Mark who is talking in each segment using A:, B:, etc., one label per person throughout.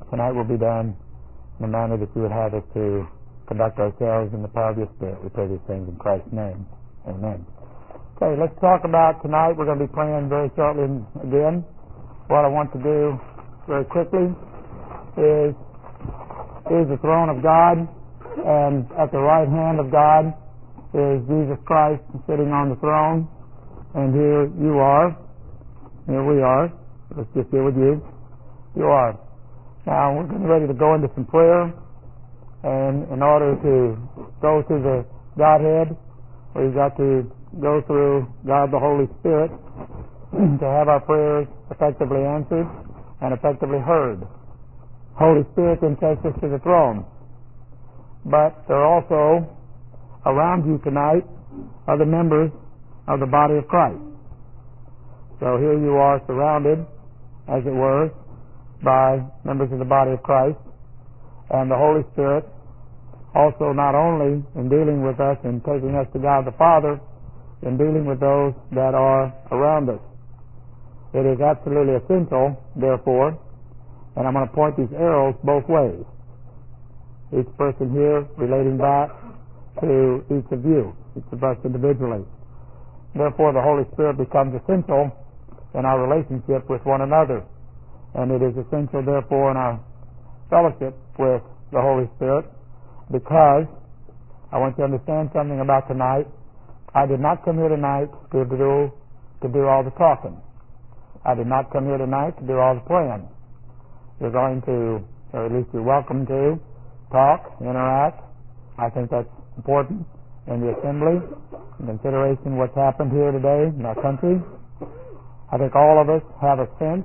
A: tonight will be done in the manner that you would have us to conduct ourselves in the power of your Spirit. We pray these things in Christ's name. Amen. Okay, let's talk about tonight. We're going to be praying very shortly again. What I want to do very quickly is the throne of God, and at the right hand of God is Jesus Christ sitting on the throne, and here you are. Here we are. Let's just deal with you. You are. Now, we're getting ready to go into some prayer, and in order to go to the Godhead, we've got to go through God the Holy Spirit to have our prayers effectively answered and effectively heard. Holy Spirit then takes us to the throne. But there are also, around you tonight, are the members of the body of Christ. So here you are surrounded, as it were, by members of the body of Christ, and the Holy Spirit also not only in dealing with us and taking us to God the Father, in dealing with those that are around us. It is absolutely essential, therefore, and I'm going to point these arrows both ways. Each person here relating back to each of you, each of us individually. Therefore, the Holy Spirit becomes essential in our relationship with one another. And it is essential, therefore, in our fellowship with the Holy Spirit, because I want you to understand something about tonight. I did not come here tonight to do all the talking. I did not come here tonight to do all the praying. You're going to, or at least you're welcome to, talk, interact. I think that's important in the assembly, in consideration what's happened here today in our country. I think all of us have a sense.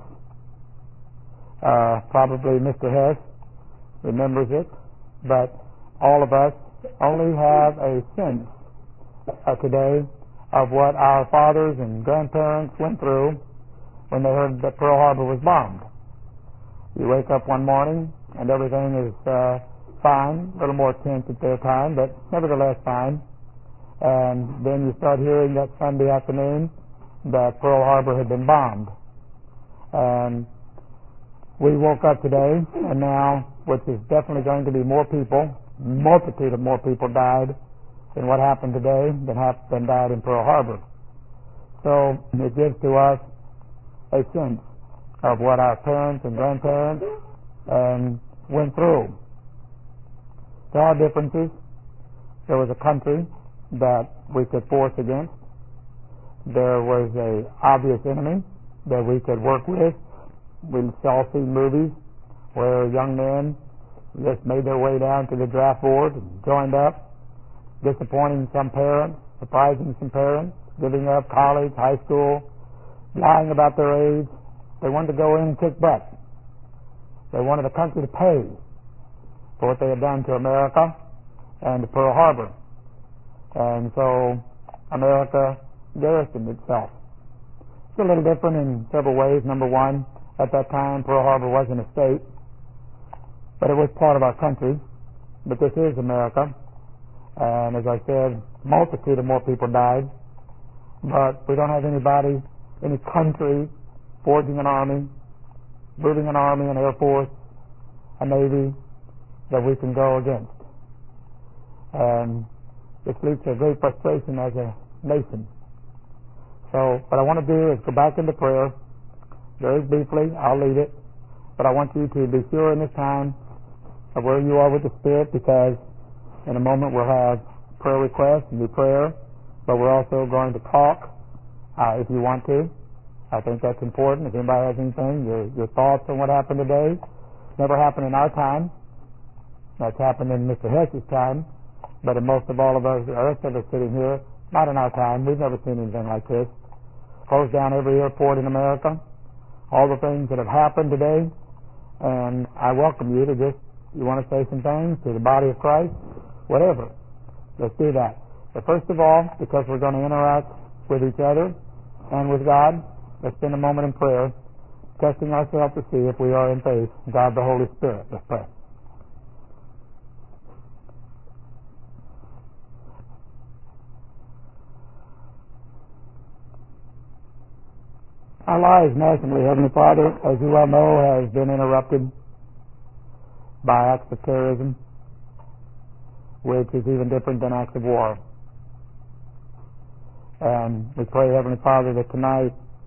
A: Probably Mr. Hess remembers it, but all of us only have a sense today of what our fathers and grandparents went through when they heard that Pearl Harbor was bombed. You wake up one morning and everything is fine, a little more tense at their time, but nevertheless fine. And then you start hearing that Sunday afternoon that Pearl Harbor had been bombed. And we woke up today, and now, which is definitely going to be more people, multitude of more people died in what happened today than died in Pearl Harbor. So it gives to us a sense of what our parents and grandparents went through. There are differences. There was a country that we could force against. There was an obvious enemy that we could work with. We all see movies where young men just made their way down to the draft board and joined up, disappointing some parents, surprising some parents, giving up college, high school, lying about their age. They wanted to go in and kick butt. They wanted the country to pay for what they had done to America and to Pearl Harbor. And so America garrisoned itself. It's a little different in several ways. Number one, at that time Pearl Harbor wasn't a state, but it was part of our country. But this is America. And as I said, multitude of more people died. But we don't have anybody, any country forging an army, moving an army, an air force, a navy that we can go against. And this leads to a great frustration as a nation. So what I want to do is go back into prayer very briefly. I'll lead it. But I want you to be sure in this time of where you are with the Spirit, because in a moment we'll have prayer requests and do prayer, but we're also going to talk if you want to. I think that's important. If anybody has anything, your thoughts on what happened today. Never happened in our time. That's happened in Mr. Hess's time, but in most of all of us, the rest of us sitting here, not in our time. We've never seen anything like this. Close down every airport in America. All the things that have happened today, and I welcome you to just, you want to say some things to the body of Christ, whatever. Let's do that. But first of all, because we're going to interact with each other and with God, let's spend a moment in prayer, testing ourselves to see if we are in faith. God the Holy Spirit. Let's pray. Our lives nationally, Heavenly Father, as you well know, has been interrupted by acts of terrorism, which is even different than acts of war. And we pray, Heavenly Father, that tonight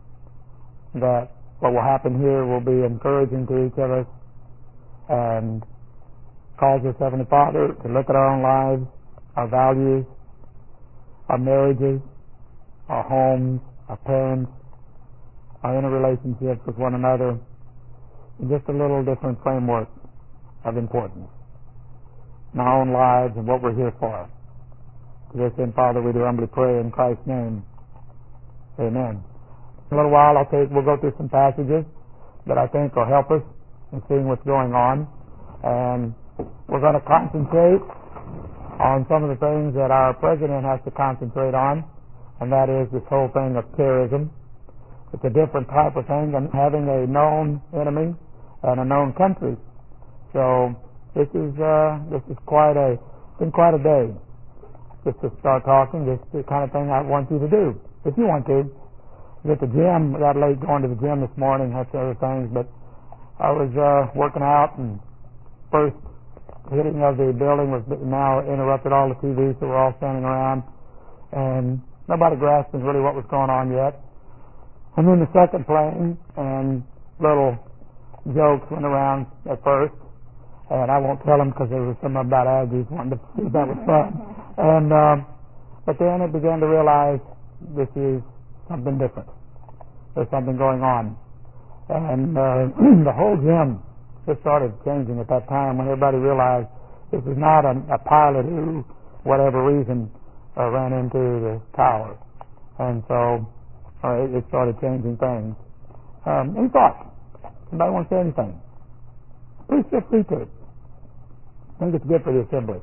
A: that what will happen here will be encouraging to each of us and cause us, Heavenly Father, to look at our own lives, our values, our marriages, our homes, our parents, our interrelationships with one another, in just a little different framework of importance in our own lives and what we're here for. To this end, Father, we do humbly pray in Christ's name. Amen. In a little while, we'll go through some passages that I think will help us in seeing what's going on, and we're going to concentrate on some of the things that our president has to concentrate on, and that is this whole thing of terrorism. It's a different type of thing than having a known enemy and a known country. So this is quite a day just to start talking. This is the kind of thing I want you to do if you want to. At the gym, I got late going to the gym this morning, had some other things, but I was working out, and first hitting of the building was now interrupted all the TVs, so we're all standing around, and nobody grasping really what was going on yet. And then the second plane, and little jokes went around at first, and I won't tell them because there was something about Aggies wanting to see if that was fun. And but then I began to realize this is something different. There's something going on, and the whole gym just started changing at that time when everybody realized this is not a pilot who, whatever reason, ran into the tower, and so it started changing things. Any thoughts? Anybody want to say anything? Please feel free to. I think it's good for the assembly.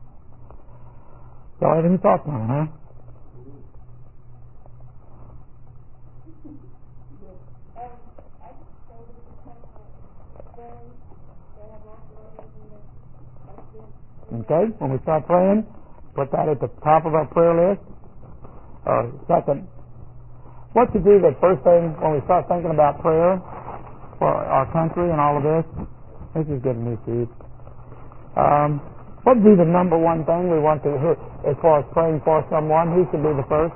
A: Y'all have any thoughts on it, huh? Okay, when we start praying, put that at the top of our prayer list. Second, what to do the first thing when we start thinking about prayer for our country and all of this. This is getting me, Steve. What would be the number one thing we want to do as far as praying for someone? Who should be the first?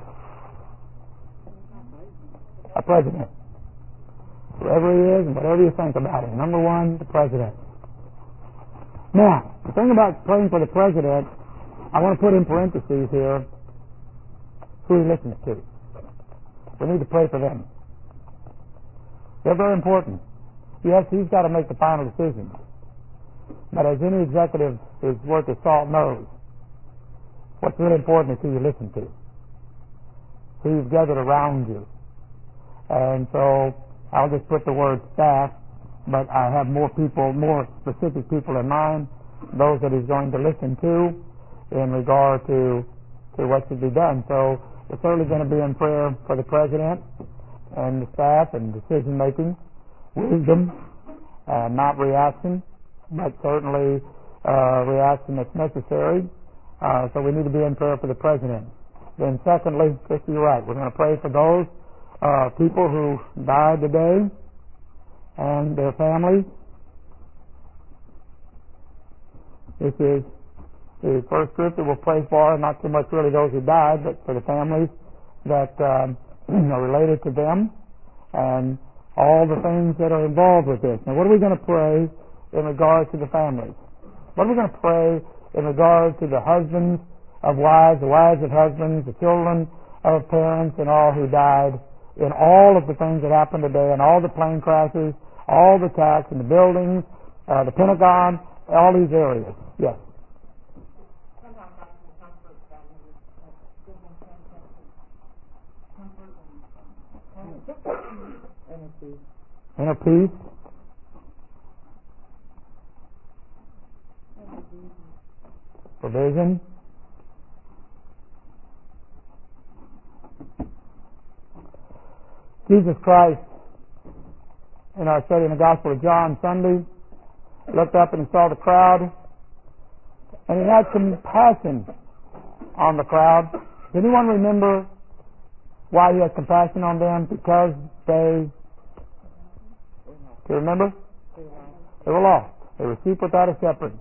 A: A president. Whoever he is and whatever you think about him. Number one, the president. Now, the thing about praying for the president, I want to put in parentheses here who he listens to. We need to pray for them. They're very important. Yes, he's got to make the final decision. But as any executive who's worth his salt knows, what's really important is who you listen to, who you've gathered around you. And so I'll just put the word staff, but I have more specific people in mind, those that he's going to listen to in regard to what should be done. So we're certainly going to be in prayer for the president and the staff and decision making, wisdom, not reaction, but certainly reaction that's necessary. So we need to be in prayer for the president. Then secondly, Christy, you're right, we're going to pray for those people who died today and their families. This is the first group that we'll pray for, not so much really those who died, but for the families that are related to them and all the things that are involved with this. Now, what are we going to pray in regard to the families? What are we going to pray in regard to the husbands of wives, the wives of husbands, the children of parents, and all who died in all of the things that happened today, and all the plane crashes, all the attacks in the buildings, the Pentagon, all these areas? Yes. Inner peace. Provision. Jesus Christ, in our study in the Gospel of John Sunday, looked up and he saw the crowd, and he had compassion on the crowd. Does anyone remember why he had compassion on them? Because they, do you remember? They were lost. They were sheep without a shepherd.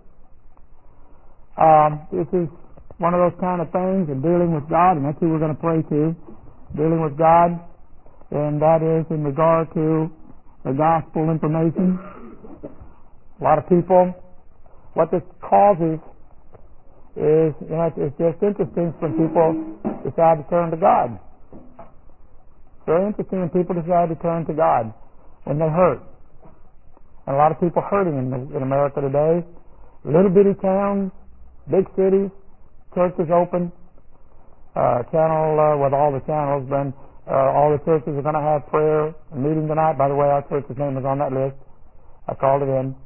A: This is one of those kind of things in dealing with God, and that's who we're going to pray to. Dealing with God, and that is in regard to the gospel information. A lot of people, what this causes is, it's just interesting when people decide to turn to God. It's very interesting when people decide to turn to God when they hurt. And a lot of people hurting in America today. Little bitty towns, big cities, churches open. Channel with all the channels, then all the churches are going to have prayer meeting tonight. By the way, our church's name is on that list. I called it in.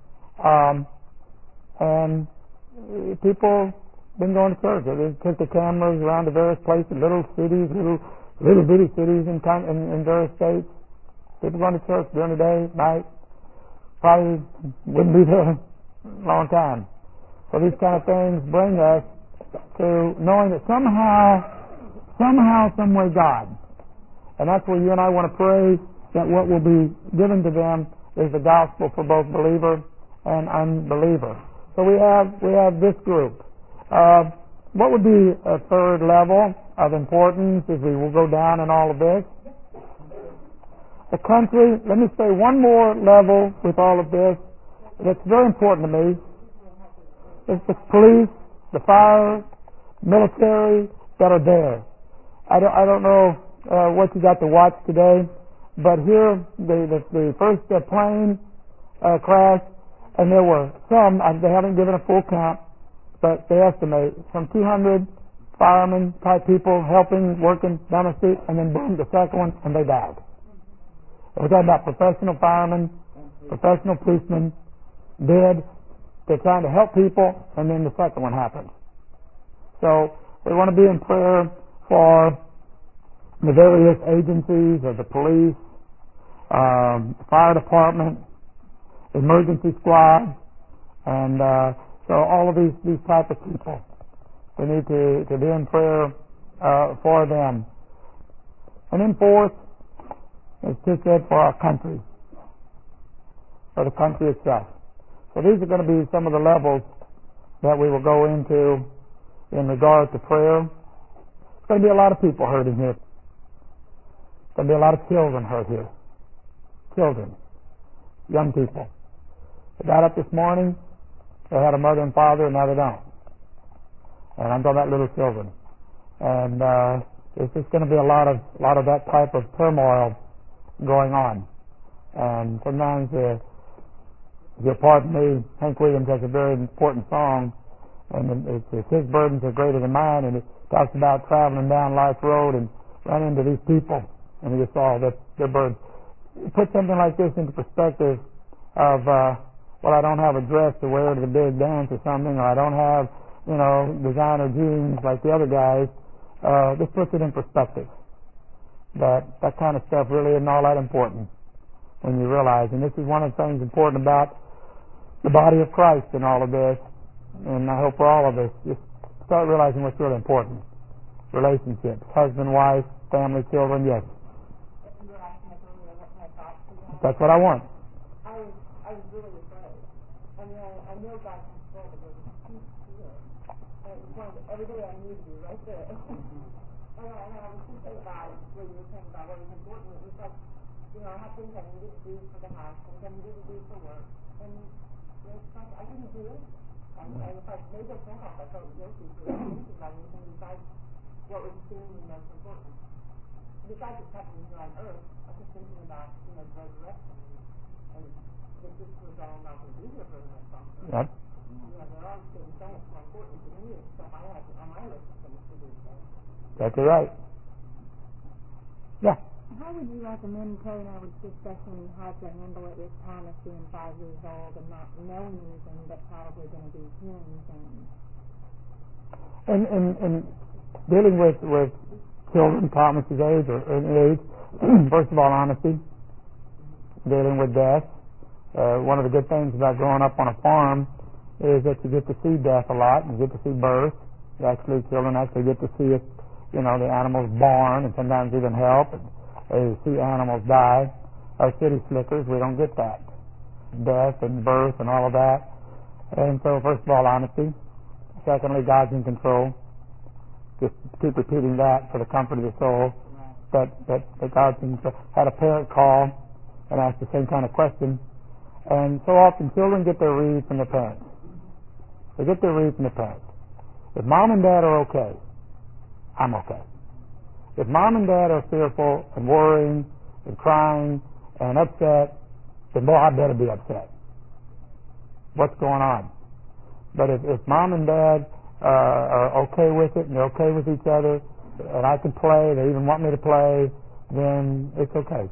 A: And people been going to church. They took the cameras around the various places, little cities, little bitty cities in various states. People going to church during the day, night. Probably wouldn't be there a long time. So these kind of things bring us to knowing that somehow, some way, God. And that's where you and I want to pray that what will be given to them is the gospel for both believer and unbeliever. So we have this group. What would be a third level of importance as we will go down in all of this? The country. Let me say one more level with all of this that's very important to me. It's the police, the fire, military that are there. I don't know what you got to watch today, but here the first plane crashed, and there were some. They haven't given a full count, but they estimate some 200 firemen type people helping, working down the street, and then boom, the second one, and they died. We're talking about professional firemen, professional policemen, dead. They're trying to help people, and then the second one happened. So we want to be in prayer for the various agencies of the police, fire department, emergency squad, and so all of these type of people. We need to be in prayer for them. And then fourth, it's just said for our country, for the country itself. So these are going to be some of the levels that we will go into in regard to prayer. There's going to be a lot of people hurting here. There's going to be a lot of children hurt here. Children. Young people. They got up this morning, they had a mother and father, and now they don't. And I'm talking about little children. And there's just going to be a lot of that type of turmoil going on. And sometimes, if you'll pardon me, Hank Williams has a very important song, and it's his burdens are greater than mine, and it talks about traveling down life's road and run into these people, and you saw that their burdens. Put something like this into perspective of, well, I don't have a dress to wear to the big dance or something, or I don't have, designer jeans like the other guys. This puts it in perspective. That kind of stuff really isn't all that important when you realize, and this is one of the things important about the body of Christ in all of this, and I hope for all of us, just start realizing what's really important. Relationships, husband, wife, family, children, yes. That's what I want.
B: I was really afraid. I know God controlled it, but it was too clear. And it was one of every day I knew to be right there. And I was thinking about what you were saying about what was important. It was like, I had things I needed to do for the house, things I needed to do for work, and it's like I didn't do it. And if I made those phone calls, I felt guilty for thinking about anything besides what was seemingly most important. Besides what's happening here on earth, I was thinking about, the resurrection, and that this was all not going to be here for the next long term.
A: Yep.
B: They're all getting so much more important to me, and stuff I have on my list of things to do.
A: That's right. Yeah.
C: How would you recommend praying over especially how to handle it with Thomas being 5 years old and not knowing anything, but probably going to be hearing things?
A: And dealing with children Thomas's age or age, first of all, honesty. Dealing with death. One of the good things about growing up on a farm is that you get to see death a lot, and you get to see birth. Children actually get to see it, the animals born, and sometimes even help. And they see animals die. Our city slickers, we don't get that. Death and birth and all of that. And so, first of all, honesty. Secondly, God's in control. Just keep repeating that for the comfort of the soul. That God's in control. Had a parent call and ask the same kind of question. And so often children get their read from their parents. They get their read from their parents. If mom and dad are okay, I'm okay. If mom and dad are fearful and worrying and crying and upset, then boy, I better be upset. What's going on? But if mom and dad are okay with it and they're okay with each other and I can play, they even want me to play, then it's okay.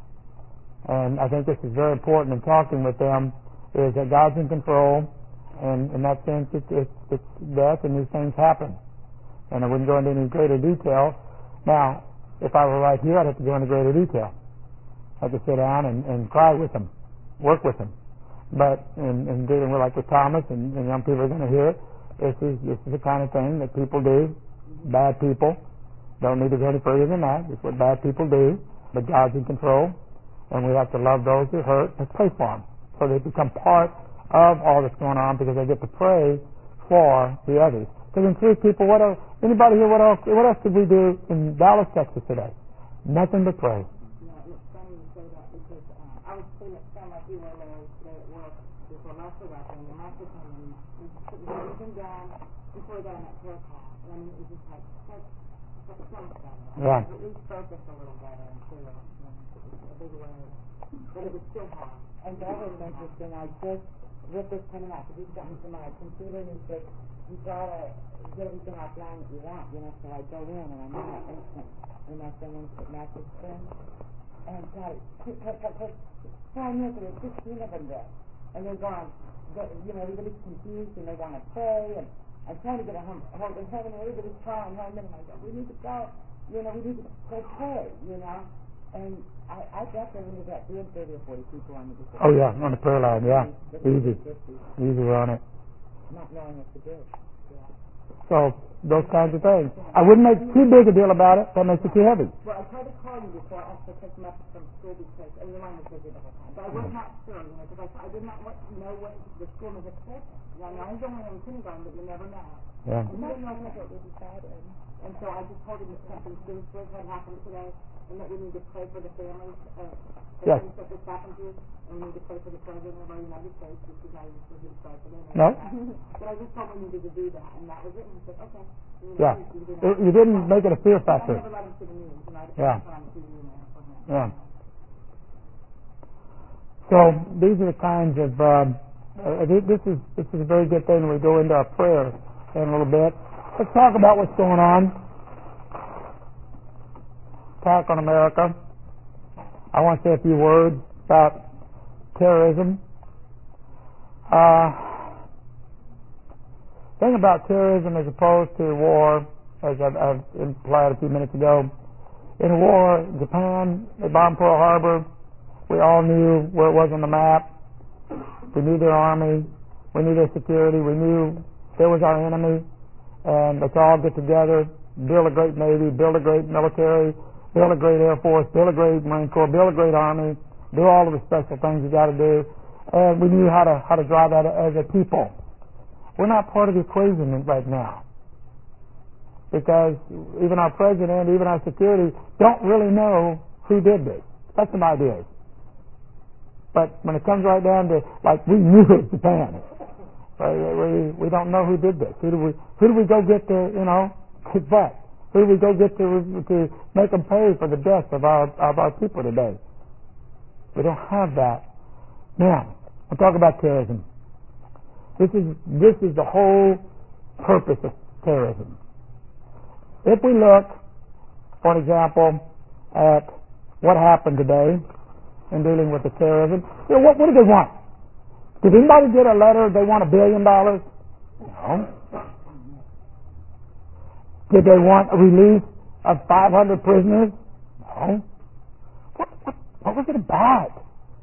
A: And I think this is very important in talking with them, is that God's in control, and in that sense it's death and these things happen. And I wouldn't go into any greater detail. Now, if I were right here, I'd have to go into greater detail. I'd have to sit down and cry with them, work with them. But in dealing with, like with Thomas, and young people are going to hear it, this is the kind of thing that people do. Bad people. Don't need to go any further than that. It's what bad people do. But God's in control. And we have to love those who hurt and pray for them. So they become part of all that's going on because they get to pray for the others. Because in truth, people, anybody here, what else did we do in Dallas, Texas today? Nothing but pray.
C: Yeah, it's funny you say that because I was feeling like you were today at work before Martha got there, and Martha came in and put everything down before we got on that prayer call. And I mean, it was just like so much better.
A: Yeah.
C: At least focus a little better and clear up. A big word. But it was still hard.
B: And that was interesting. I just, with this coming out, because he's gotten to my computer and he said, you gotta get everything offline that you want, so I go in and I'm in that instant, instant message thing, and got it, click, 5 minutes, and there's 16 of them there, and they're gone, everybody's confused, and they want to pray, and I'm trying to get a hold of heaven, and everybody's trying, and I go, we need to go, we need to go pray, and I definitely got 30 or 40 people on the
A: Oh yeah, on the prayer line, yeah. Easy on it.
B: Not knowing what to do. Yeah.
A: So, those kinds of things. I wouldn't make too big a deal about it. That makes it too heavy.
B: Well, I tried to call you before I actually picked him up from school because the line was busy the whole time. But I was not sure, because I did not know what the school was expecting. I was only in kindergarten, but you never know.
A: Yeah.
B: And he didn't know what we decided. And so I just told him that something serious had happened today, and that we need to pray for the families of the things that this happened to, and we need to pray for the President of our United States, which is not even supposed to pray for them.
A: No.
B: But I just told him we needed to do that, and that was it. And he said, okay.
A: Yeah. You didn't make it a fear factor.
B: I never let him see the news, and I
A: yeah.
B: on TV for him.
A: Yeah. So these are the kinds of. This is a very good thing when we go into our prayer in a little bit. Let's talk about what's going on. Attack on America. I want to say a few words about terrorism. Thing about terrorism as opposed to war, as I've implied a few minutes ago. In a war, Japan, they bombed Pearl Harbor. We all knew where it was on the map. We knew their army. We knew their security. We knew there was our enemy. And let's all get together, build a great Navy, build a great military, build a great Air Force, build a great Marine Corps, build a great Army, do all of the special things you got to do. And we knew how to drive that as a people. We're not part of the equation right now. Because even our president, even our security don't really know who did this. That's some ideas. But when it comes right down to, like, we knew it was Japan. We don't know who did this. Who do we go get to, kick butt? Who do we go get to make them pay for the deaths of our people today? We don't have that. Now, we'll talk about terrorism. This is the whole purpose of terrorism. If we look, for example, at what happened today in dealing with the terrorism, what do they want? Did anybody get a letter they want $1 billion? No. Did they want a release of 500 prisoners? No. What was it about?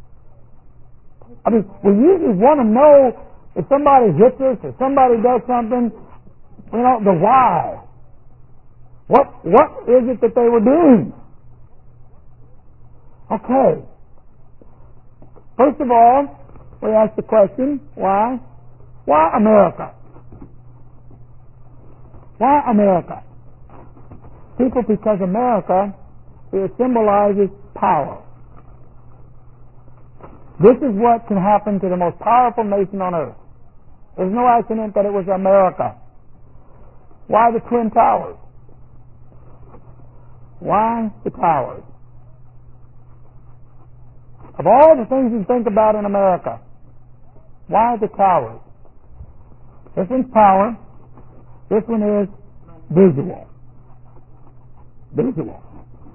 A: I mean, we usually want to know if somebody hits us or somebody does something, the why. What is it that they were doing? Okay. First of all, we ask the question, why Why America? Why America? People, because America, it symbolizes power. This is what can happen to the most powerful nation on earth. There's no accident that it was America. Why the Twin Towers? Why the towers? Of all the things you think about in America, why the towers? This one's power. This one is visual. Visual.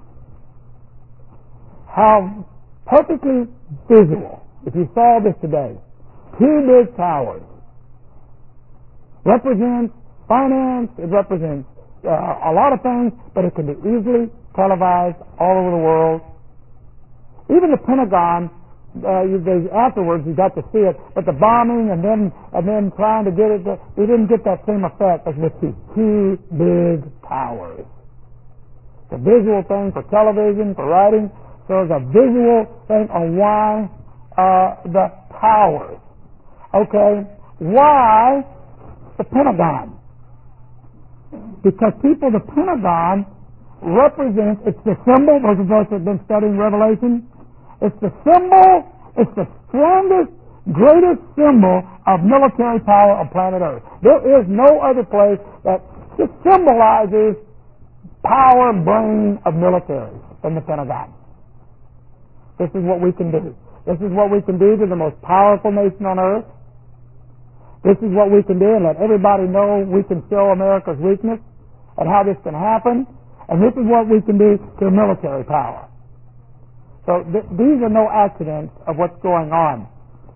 A: How perfectly visual. If you saw this today, two big towers represents finance, it represents a lot of things, but it can be easily televised all over the world. Even the Pentagon, afterwards you got to see it, but the bombing and then trying to get it, we didn't get that same effect as with these two big towers. The visual thing for television, for writing, so there's a visual thing on why the towers. Okay, why the Pentagon? Because people, the Pentagon represents, it's the symbol, those of us that have been studying Revelation, it's the symbol, it's the strongest, greatest symbol of military power on planet Earth. There is no other place that just symbolizes power and brain of military than the Pentagon. This is what we can do. This is what we can do to the most powerful nation on earth. This is what we can do and let everybody know we can show America's weakness and how this can happen. And this is what we can do to military power. So these are no accidents of what's going on.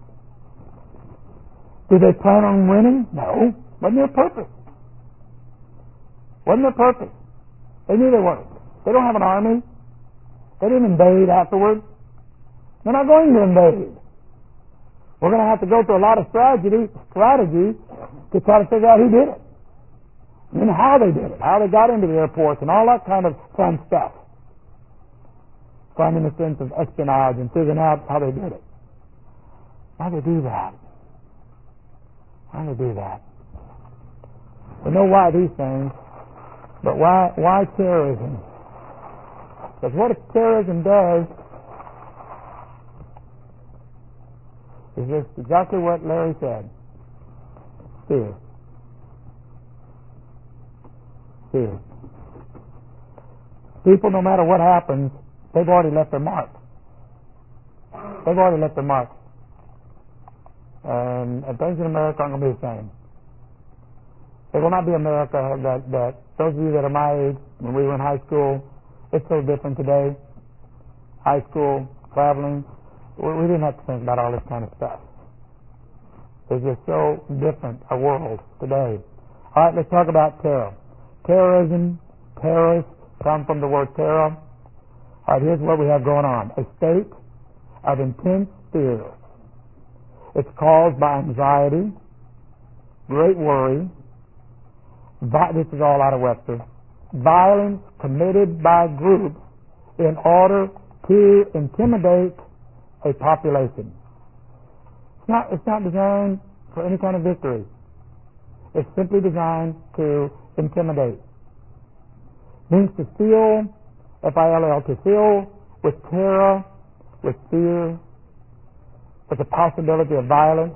A: Do they plan on winning? No. Wasn't their purpose. Wasn't their purpose. They knew they weren't. They don't have an army. They didn't invade afterwards. They're not going to invade. We're going to have to go through a lot of strategy to try to figure out who did it. And how they did it. How they got into the airports and all that kind of fun stuff. Fun in the sense of espionage and figuring out how they did it. How they do that? How they do that? We know why these things, but why terrorism? Because what terrorism does is just exactly what Larry said. Fear. Fear. People, no matter what happens, they've already left their mark. They've already left their mark. And things in America aren't going to be the same. It will not be America that those of you that are my age, when we were in high school, it's so different today. High school, traveling, we didn't have to think about all this kind of stuff. It's just so different a world today. All right, let's talk about terror. Terrorism, terrorists come from the word terror. All right, here's what we have going on. A state of intense fear. It's caused by anxiety, great worry, this is all out of Webster, violence committed by groups in order to intimidate a population. It's not designed for any kind of victory. It's simply designed to intimidate. Means to fill, F-I-L-L, to fill with terror, with fear, with the possibility of violence.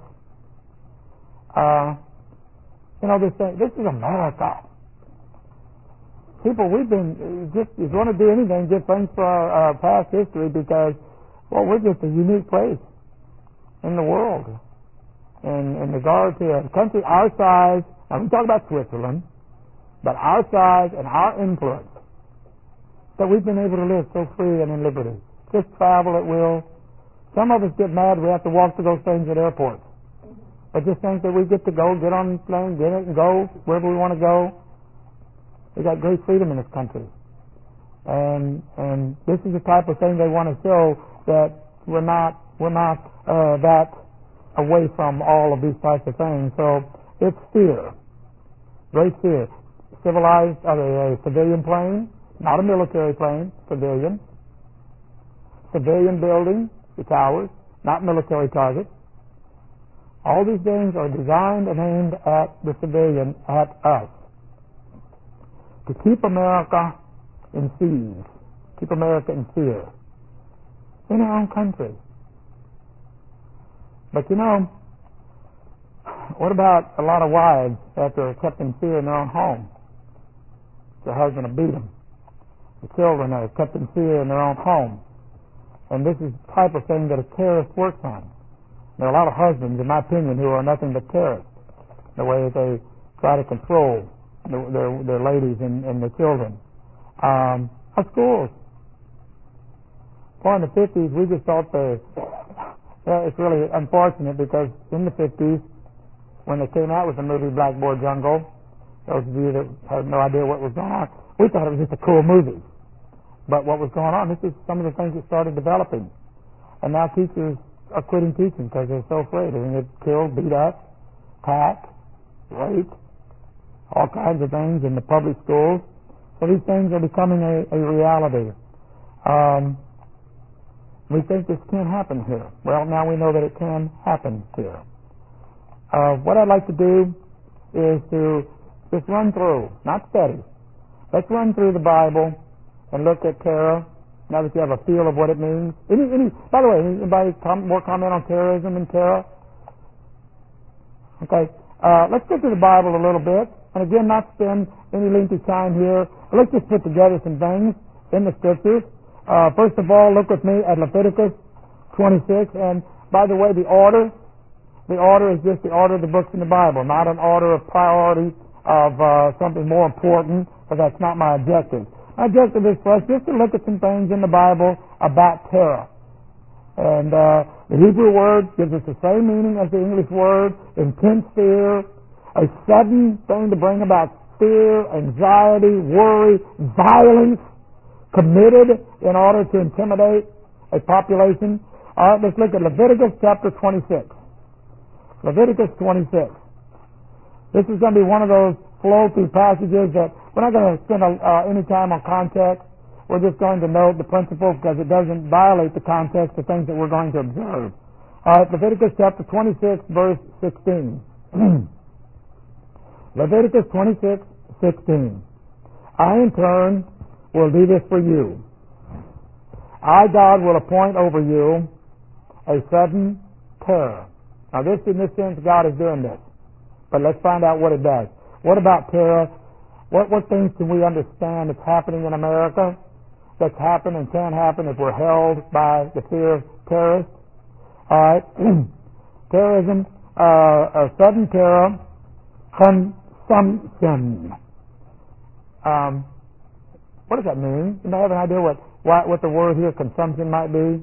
A: This is America. People, we've been, if you want to do anything, just thanks for our past history because, well, we're just a unique place in the world. In regard to a country our size, now we talk about Switzerland, but our size and our influence, that we've been able to live so free and in liberty. Just travel at will. Some of us get mad we have to walk to those things at airports. But just think that we get to go, get on the plane, get it, and go wherever we want to go. We got great freedom in this country. And this is the type of thing they want to show that we're not that away from all of these types of things. So it's fear. Great fear. Civilized, a civilian plane, not a military plane, civilian. Civilian buildings, the towers, not military targets. All these things are designed and aimed at the civilian, at us, to keep America in siege, keep America in fear, in our own country. But you know, what about a lot of wives that are kept in fear in their own home? Their husband will beat them. The children are kept in fear in their own home. And this is the type of thing that a terrorist works on. There are a lot of husbands, in my opinion, who are nothing but terrorists. The way that they try to control their ladies and their children. Our schools. Well, in the 50s, we just thought it's really unfortunate because in the 50s, when they came out with the movie Blackboard Jungle, those of you that had no idea what was going on, we thought it was just a cool movie. But what was going on, this is some of the things that started developing. And now teachers are quitting teaching because they're so afraid. They're going to get killed, beat up, attacked, raped, all kinds of things in the public schools. So these things are becoming a reality. We think this can't happen here. Well, now we know that it can happen here. What I'd like to do is to just run through, not study. Let's run through the Bible and look at terror. Now that you have a feel of what it means. By the way, anybody more comment on terrorism and terror? Okay. Let's get to the Bible a little bit. And again, not spend any lengthy time here. But let's just put together some things in the Scriptures. First of all, look with me at Leviticus 26. And by the way, the order is just the order of the books in the Bible, not an order of priority of something more important, but that's not my objective. My objective is for us just to look at some things in the Bible about terror. And the Hebrew word gives us the same meaning as the English word, intense fear, a sudden thing to bring about fear, anxiety, worry, violence committed in order to intimidate a population. All right, let's look at Leviticus chapter 26. Leviticus 26. This is going to be one of those flow-through passages that we're not going to spend any time on context. We're just going to note the principle because it doesn't violate the context of things that we're going to observe. All right, Leviticus chapter 26, verse 16. Leviticus 26, 16. I, in turn, will do this for you. I, God, will appoint over you a sudden terror. Now, this, in this sense, God is doing this. But let's find out what it does. What about terror? What things can we understand that's happening in America that's happened and can happen if we're held by the fear of terrorists? All right. Terrorism, a sudden terror, consumption. What does that mean? Do you have an idea what the word here, consumption, might be?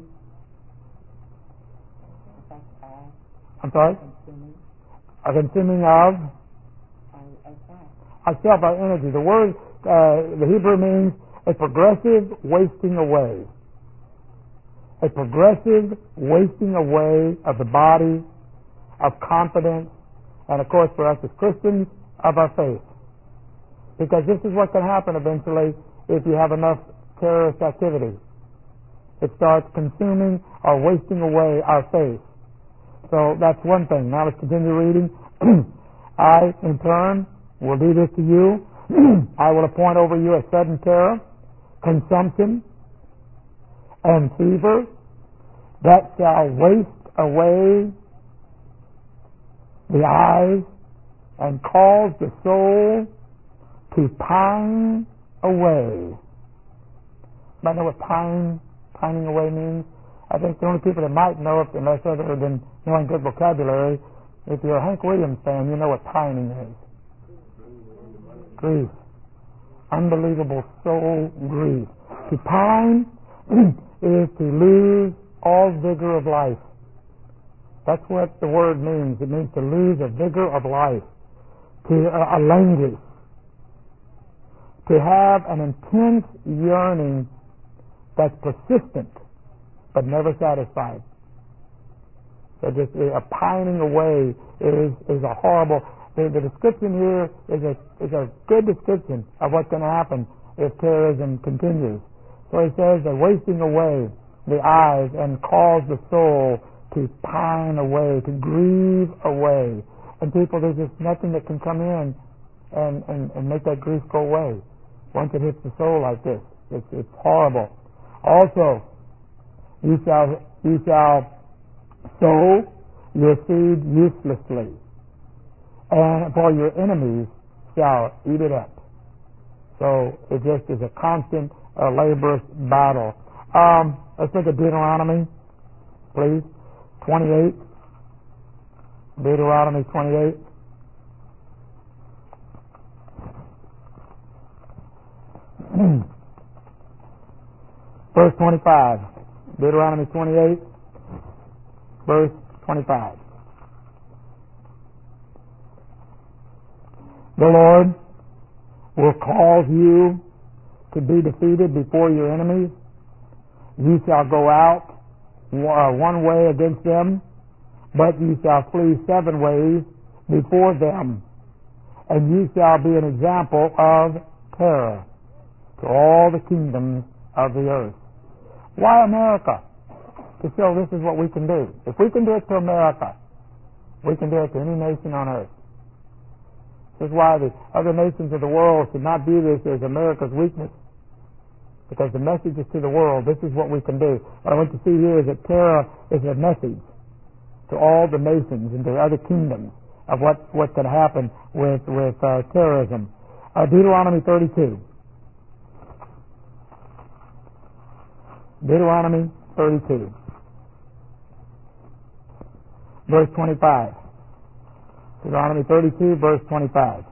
A: I'm sorry? A consuming of ourself, our energy. The word, the Hebrew means a progressive wasting away. A progressive wasting away of the body, of confidence, and of course for us as Christians, of our faith. Because this is what can happen eventually if you have enough terrorist activity. It starts consuming or wasting away our faith. So that's one thing. Now let's continue reading. I, in turn, will do this to you. I will appoint over you a sudden terror, consumption, and fever that shall waste away the eyes and cause the soul to pine away. Anybody know what pining away means? I think the only people that might know it, unless other than knowing good vocabulary, if you're a Hank Williams fan, you know what pining is. Grief. Unbelievable soul grief. To pine is to lose all vigor of life. That's what the word means. It means to lose a vigor of life. To a language. To have an intense yearning that's persistent but never satisfied. So just a pining away is a horrible. The description here is a good description of what's going to happen if terrorism continues. So he says they're wasting away the eyes and cause the soul to pine away, to grieve away. And people, there's just nothing that can come in and make that grief go away. Once it hits the soul like this, it's horrible. Also, you shall sow your seed uselessly, and for your enemies shall eat it up. So it just is a constant, laborious battle. Let's look at Deuteronomy, please. 28. Deuteronomy 28. Verse 25. Deuteronomy 28, verse 25. The Lord will cause you to be defeated before your enemies. You shall go out one way against them, but you shall flee 7 ways before them, and you shall be an example of terror to all the kingdoms of the earth. Why America? To show this is what we can do. If we can do it to America, we can do it to any nation on earth. This is why the other nations of the world should not view this as America's weakness, because the message is to the world. This is what we can do. What I want to see here is that terror is a message to all the nations and to other kingdoms of what could happen with terrorism. Deuteronomy 32. Deuteronomy 32. Verse 25. Deuteronomy 32, verse 25.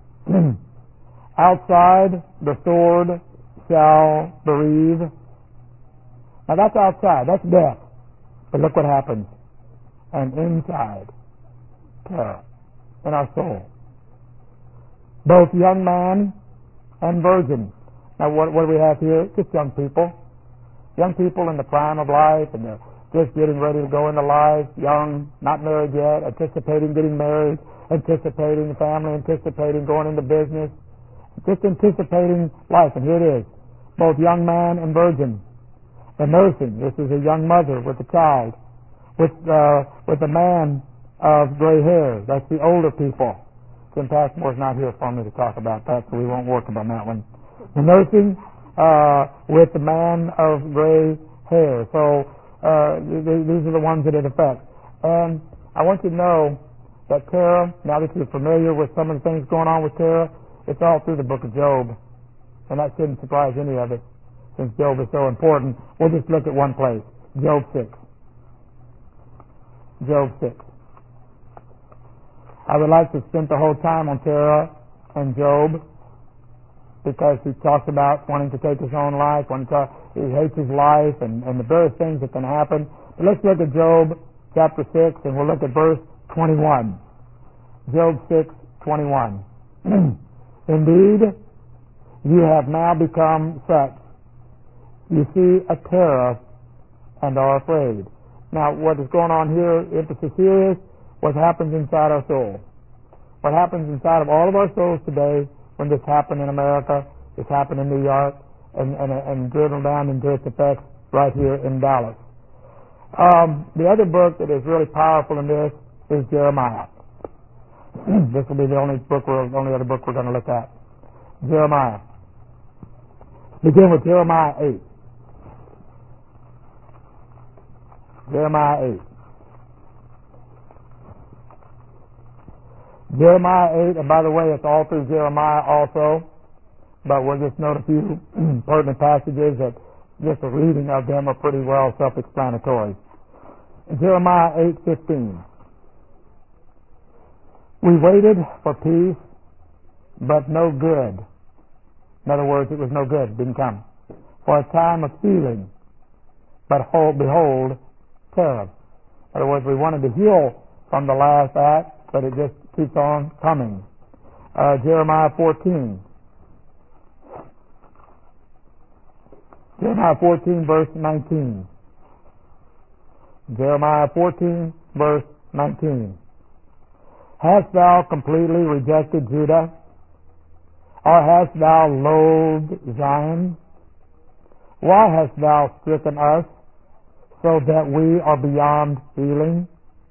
A: Outside the sword shall bereave. Now that's outside, that's death. But look what happens. And inside, terror in our soul. Both young man and virgin. Now what do we have here? Just young people. Young people in the prime of life, and they're just getting ready to go into life, young, not married yet, anticipating getting married, anticipating family, anticipating going into business, just anticipating life. And here it is, both young man and virgin. The nursing, this is a young mother with a child, with a man of gray hair. That's the older people. Jim Passmore's not here for me to talk about that, so we won't work on that one. The nursing with the man of gray hair. So these are the ones that it affects. And I want you to know that terror, now that you're familiar with some of the things going on with terror, it's all through the book of Job. And that shouldn't surprise any of us, since Job is so important. We'll just look at one place, Job 6. Job 6. I would like to spend the whole time on terror and Job, because he talks about wanting to take his own life, he hates his life, and the various things that can happen. But let's look at Job chapter 6, and we'll look at verse 21. Job 6:21. Indeed, you have now become such. You see a terror and are afraid. Now, what is going on here, emphasis here is what happens inside our soul. What happens inside of all of our souls today when this happened in America, this happened in New York, and driven down into its effects right here in Dallas. The other book that is really powerful in this is Jeremiah. This will be the only other book we're going to look at. Jeremiah. Begin with Jeremiah 8. Jeremiah 8. Jeremiah 8, and by the way, it's all through Jeremiah also, but we'll just note a few pertinent passages that just the reading of them are pretty well self-explanatory. Jeremiah 8:15. We waited for peace, but no good. In other words, it was no good, it didn't come. For a time of healing, but behold, terror. In other words, we wanted to heal from the last act, but it just keeps on coming. Jeremiah 14. Jeremiah 14, verse 19. Jeremiah 14, verse 19. Hast thou completely rejected Judah? Or hast thou loathed Zion? Why hast thou stricken us, so that we are beyond healing.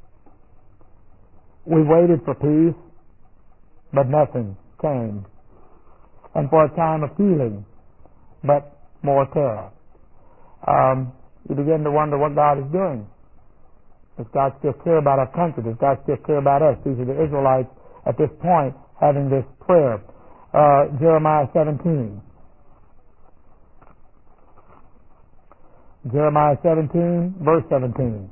A: We waited for peace, but nothing came. And for a time of healing, but more terror. You begin to wonder what God is doing. Does God still care about our country? Does God still care about us? These are the Israelites at this point having this prayer. Jeremiah 17. Jeremiah 17, verse 17.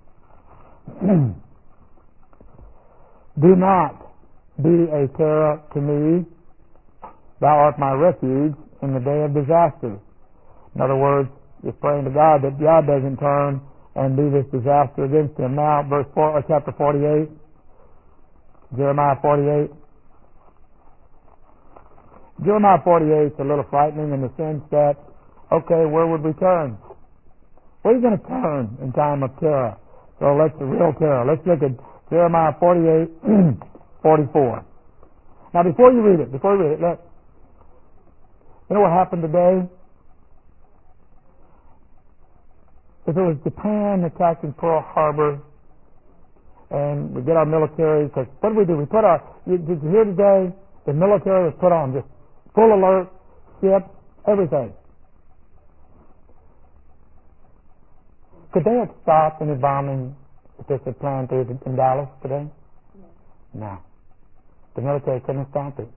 A: Do not be a terror to me. Thou art my refuge in the day of disaster. In other words, just praying to God that God doesn't turn and do this disaster against him. Now, verse 4, chapter 48, Jeremiah 48. Jeremiah 48 is a little frightening in the sense that, okay, where would we turn? Where are you going to turn in time of terror? So let's the real terror. Let's look at Jeremiah 48, 44. Now, before you read it, look. You know what happened today? If it was Japan attacking Pearl Harbor, and we get our military, because what do? We put our, did you hear today? The military was put on just full alert, ships, everything. Could they have stopped any bombing if this had planned to in Dallas today? No. The military couldn't have stopped it.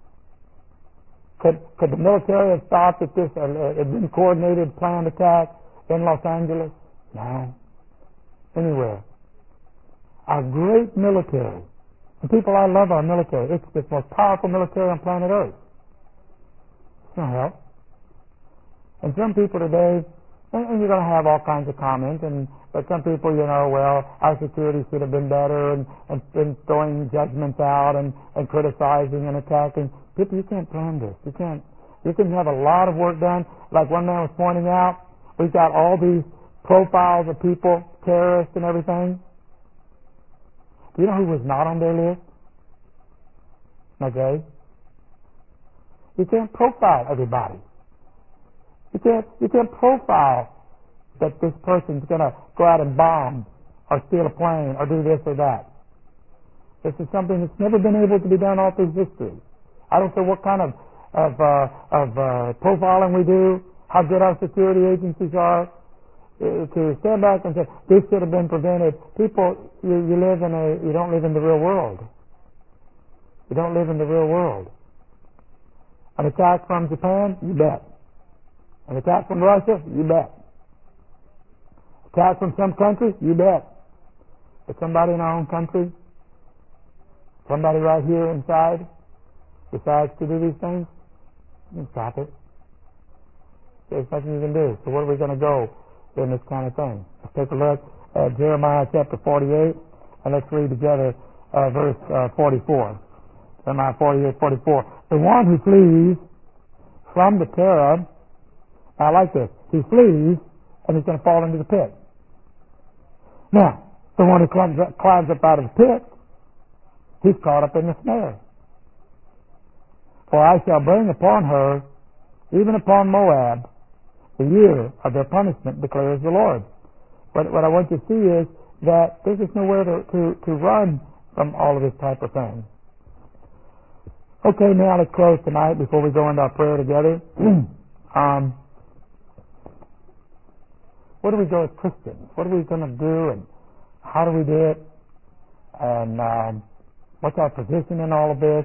A: Could the military have stopped if this had been coordinated, planned attack in Los Angeles? No. Anywhere. Our great military. And people, I love our military. It's the most powerful military on planet Earth. It's no help. And some people today, and you're going to have all kinds of comments, but some people, well, our security should have been better, and throwing judgments out, and criticizing and attacking. People, you can't plan this. You can have a lot of work done. Like one man was pointing out, we've got all these profiles of people, terrorists and everything. Do you know who was not on their list? Okay? You can't profile everybody. You can't profile that this person's going to go out and bomb or steal a plane or do this or that. This is something that's never been able to be done all through history. I don't care what kind of profiling we do, how good our security agencies are, to stand back and say this should have been prevented. People, you don't live in the real world. You don't live in the real world. An attack from Japan, you bet. An attack from Russia, you bet. Attack from some country, you bet. If somebody in our own country, somebody right here inside, decides to do these things, you can stop it. There's nothing you can do. So where are we going to go in this kind of thing? Let's take a look at Jeremiah chapter 48, and let's read together verse 44. Jeremiah 48, 44. The one who flees from the terror, I like this, he flees, and he's going to fall into the pit. Now, the one who climbs up out of the pit, he's caught up in the snare. For I shall bring upon her, even upon Moab, the year of their punishment, declares the Lord. What I want you to see is that there's just nowhere to run from all of this type of thing. Okay, now let's close tonight before we go into our prayer together. Where do we go as Christians? What are we going to do, and how do we do it? And what's our position in all of this?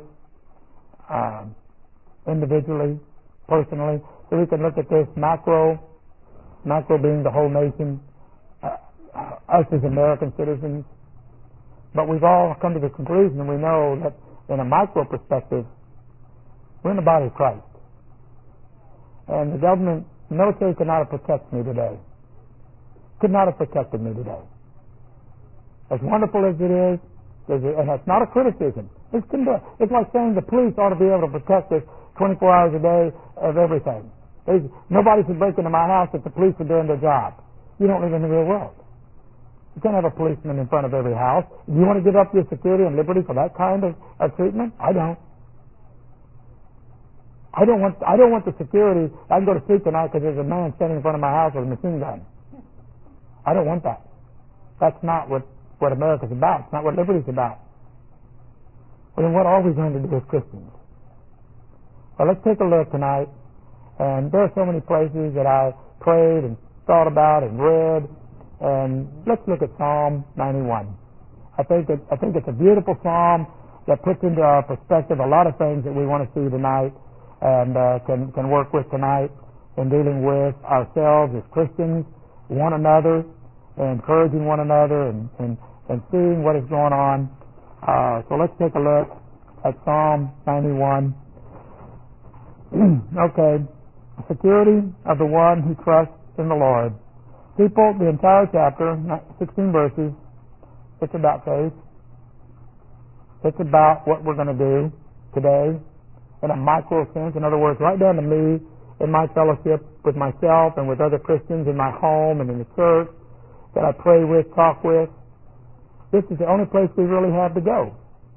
A: Individually, personally, so we can look at this macro being the whole nation, us as American citizens. But we've all come to the conclusion, and we know that in a micro perspective, we're in the body of Christ. And the government, military could not have protected me today. Could not have protected me today. As wonderful as it is, and that's not a criticism. It's like saying the police ought to be able to protect us 24 hours a day of everything. Nobody should break into my house if the police are doing their job. You don't live in the real world. You can't have a policeman in front of every house. Do you want to give up your security and liberty for that kind of treatment? I don't. I don't want the security. I can go to sleep tonight because there's a man standing in front of my house with a machine gun. I don't want that. That's not what America's about. It's not what liberty's about. Well, then what are we going to do as Christians? Well, let's take a look tonight. And there are so many places that I prayed and thought about and read. And let's look at Psalm 91. I think it's a beautiful psalm that puts into our perspective a lot of things that we want to see tonight and can work with tonight in dealing with ourselves as Christians, one another, and encouraging one another and seeing what is going on. So let's take a look at Psalm 91. Okay, security of the one who trusts in the Lord. People, the entire chapter, 16 verses, it's about faith. It's about what we're going to do today in a micro sense. In other words, right down to me in my fellowship with myself and with other Christians in my home and in the church that I pray with, talk with. This is the only place we really have to go.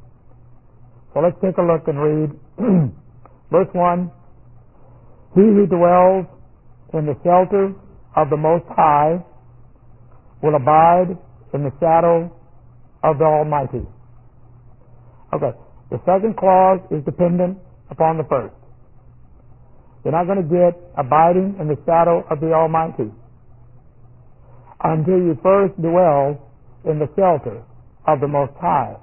A: So let's take a look and read verse 1. He who dwells in the shelter of the Most High will abide in the shadow of the Almighty. Okay, the second clause is dependent upon the first. You're not going to get abiding in the shadow of the Almighty until you first dwell in the shelter of the Most High.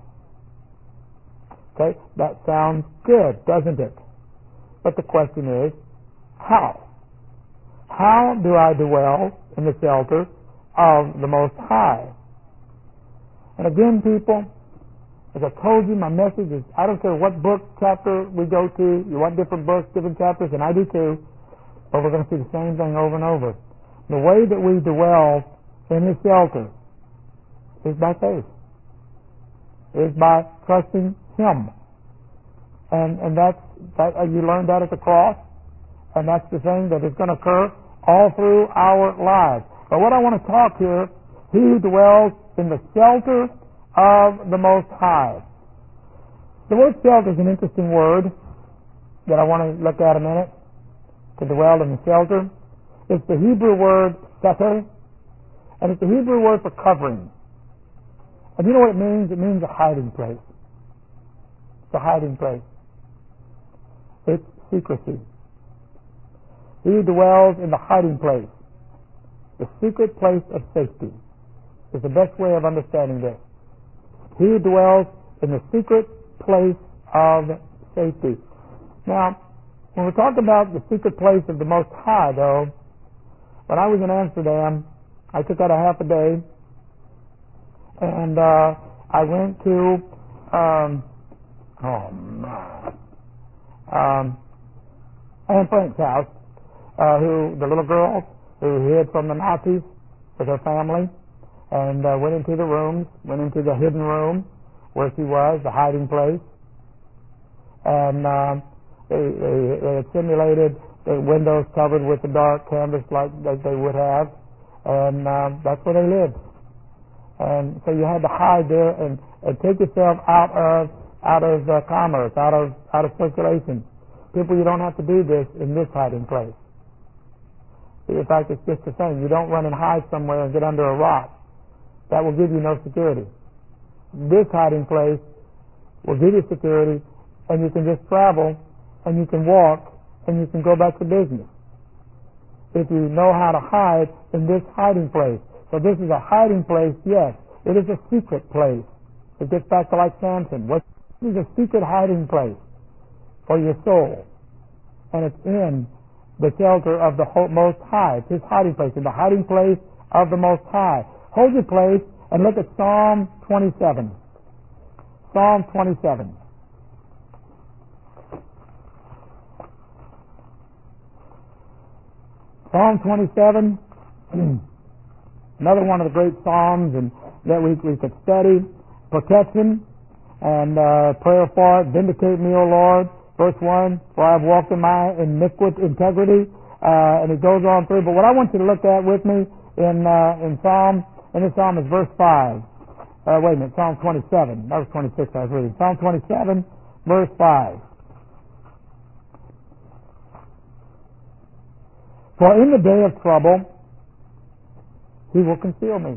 A: Okay, that sounds good, doesn't it? But the question is, how? How do I dwell in the shelter of the Most High? And again, people, as I told you, my message is, I don't care what book, chapter we go to, you want different books, different chapters, and I do too, but we're going to see the same thing over and over. The way that we dwell in His shelter is by faith, is by trusting Him. And that you learned that at the cross, and that's the thing that is going to occur all through our lives. But what I want to talk here, he who dwells in the shelter of the Most High. The word shelter is an interesting word that I want to look at a minute. To dwell in the shelter. It's the Hebrew word seter, and it's the Hebrew word for covering. And you know what it means? It means a hiding place. It's a hiding place. It's secrecy. He who dwells in the hiding place, the secret place of safety, is the best way of understanding this. He who dwells in the secret place of safety. Now, when we talk about the secret place of the Most High, though, when I was in Amsterdam, I took out a half a day, and I went to, Anne Frank's house, the little girl who hid from the Nazis with her family, and went into the rooms, went into the hidden room where she was, the hiding place, and they had simulated the windows covered with the dark canvas like they would have, and that's where they lived. And so you had to hide there and take yourself out of commerce, out of circulation. People, you don't have to do this in this hiding place. In fact, it's just the same. You don't run and hide somewhere and get under a rock. That will give you no security. This hiding place will give you security, and you can just travel, and you can walk, and you can go back to business. If you know how to hide in this hiding place. So this is a hiding place, yes. It is a secret place. It gets back to like Samson. What is a secret hiding place for your soul? And it's in the shelter of the Most High. It's His hiding place, in the hiding place of the Most High. Hold your place and look at Psalm 27. Psalm 27. Psalm 27, another one of the great psalms and that we could study. Protection and prayer for it. Vindicate me, O Lord. Verse 1, for I have walked in my integrity. And it goes on through. But what I want you to look at with me in this psalm is verse 5. Wait a minute, Psalm 27. That was 26 I was reading. Psalm 27, verse 5. For in the day of trouble, He will conceal me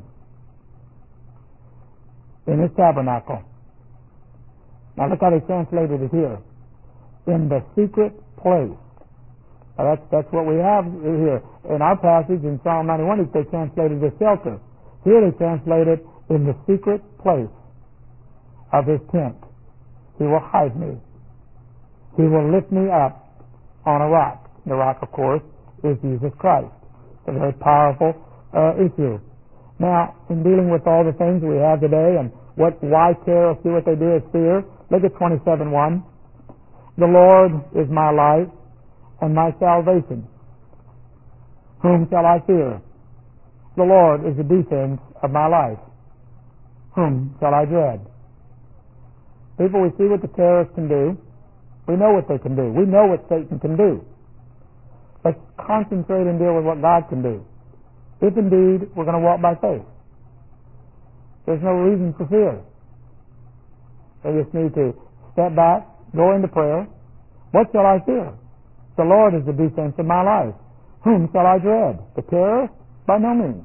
A: in His tabernacle. Now look how they translated it here. In the secret place. Now that's what we have here. In our passage in Psalm 91, they translated the shelter. Here they translated in the secret place of His tent. He will hide me. He will lift me up on a rock. The rock, of course, is Jesus Christ. It's a very powerful issue. Now, in dealing with all the things we have today and why terrorists do what they do is fear, look at 27:1. The Lord is my light and my salvation. Whom shall I fear? The Lord is the defense of my life. Whom shall I dread? People, we see what the terrorists can do. We know what they can do. We know what Satan can do. Let's concentrate and deal with what God can do. If indeed we're going to walk by faith. There's no reason for fear. We just need to step back, go into prayer. What shall I fear? The Lord is the defense of my life. Whom shall I dread? The terror? By no means.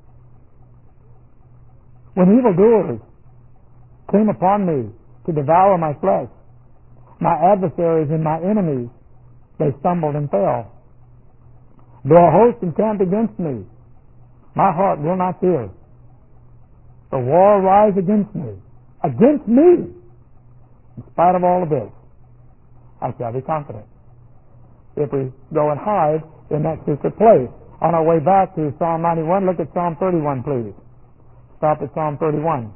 A: When evildoers came upon me to devour my flesh, my adversaries and my enemies, they stumbled and fell. Though a host encamp against me, my heart will not fear. The war rise against me. Against me! In spite of all of this, I shall be confident. If we go and hide in that secret place. On our way back to Psalm 91, look at Psalm 31, please. Stop at Psalm 31.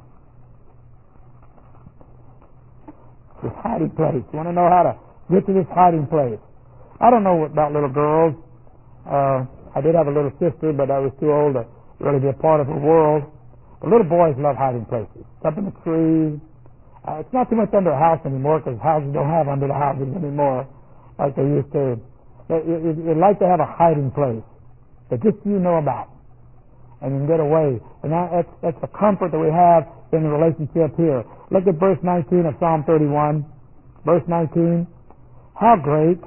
A: This hiding place. You want to know how to get to this hiding place. I don't know about little girls. I did have a little sister, but I was too old to really be a part of her world. But little boys love hiding places. Up in a tree. It's not too much under a house anymore because houses don't have under the houses anymore like they used to. You'd like to have a hiding place that just you know about, and you can get away. And that's the comfort that we have in the relationship here. Look at verse 19 of Psalm 31. Verse 19. How great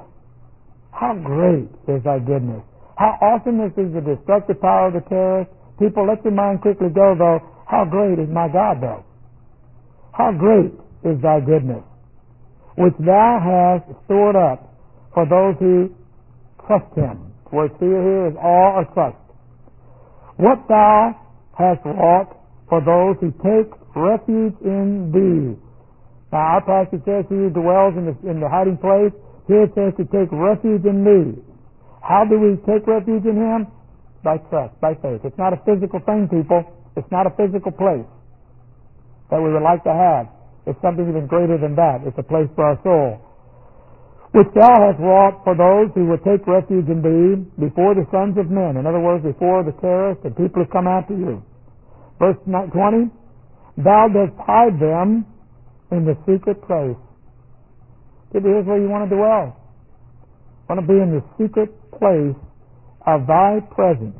A: is thy goodness. How awesome is the destructive power of the terrorist. People, let your mind quickly go, though. How great is my God, though. How great is thy goodness, which thou hast stored up for those who trust him. The word fear here is awe or trust. What thou hast wrought for those who take refuge in thee. Now our passage says he who dwells in the hiding place. Here it says to take refuge in thee. How do we take refuge in him? By trust, by faith. It's not a physical thing, people. It's not a physical place that we would like to have. It's something even greater than that. It's a place for our soul. Which thou hast wrought for those who would take refuge in thee before the sons of men. In other words, before the terrorists and people who come after you. Verse 20, thou dost hide them in the secret place. Here's where you want to dwell. You want to be in the secret place of thy presence.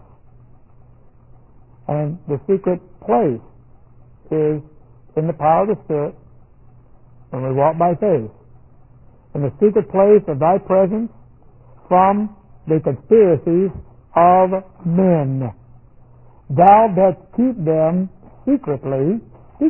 A: And the secret place is in the power of the Spirit when we walk by faith. In the secret place of thy presence from the conspiracies of men. Thou dost keep them secretly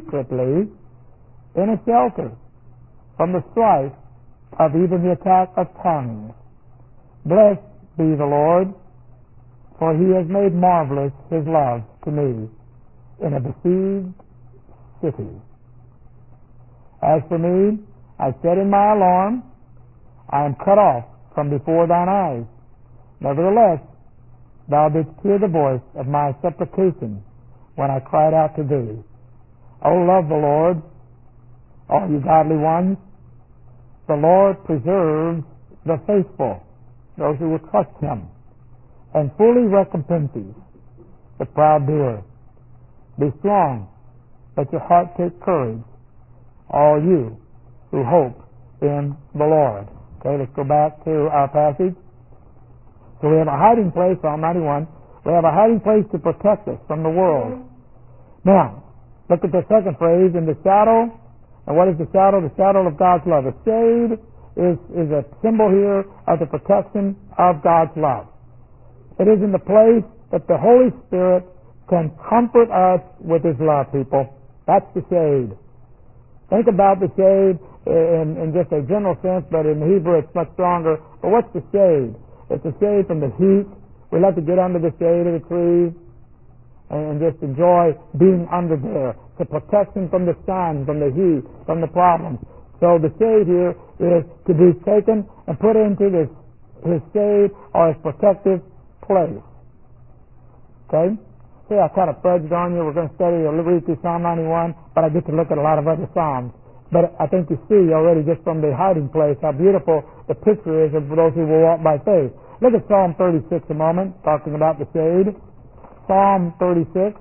A: in a shelter from the strife of even the attack of tongues. Blessed be the Lord, for he has made marvelous his love to me in a besieged city. As for me, I said in my alarm, I am cut off from before thine eyes. Nevertheless, thou didst hear the voice of my supplication when I cried out to thee. O love the Lord, all you godly ones. The Lord preserves the faithful, those who will trust him, and fully recompenses the proud doer. Be strong, let your heart take courage, all you who hope in the Lord. Okay, let's go back to our passage. So we have a hiding place, Psalm 91. We have a hiding place to protect us from the world. Now, look at the second phrase, in the shadow. And what is the shadow? The shadow of God's love. A shade is a symbol here of the protection of God's love. It is in the place that the Holy Spirit can comfort us with His love, people. That's the shade. Think about the shade in just a general sense, but in Hebrew it's much stronger. But what's the shade? It's the shade from the heat. We like to get under the shade of the trees and just enjoy being under there. It's a protection from the sun, from the heat, from the problems. So the shade here is to be taken and put into His shade or His protective place. Okay? See, I kind of fudged on you. We're going to read through Psalm 91, but I get to look at a lot of other Psalms. But I think you see already just from the hiding place how beautiful the picture is of those who will walk by faith. Look at Psalm 36 a moment, talking about the shade. Psalm 36.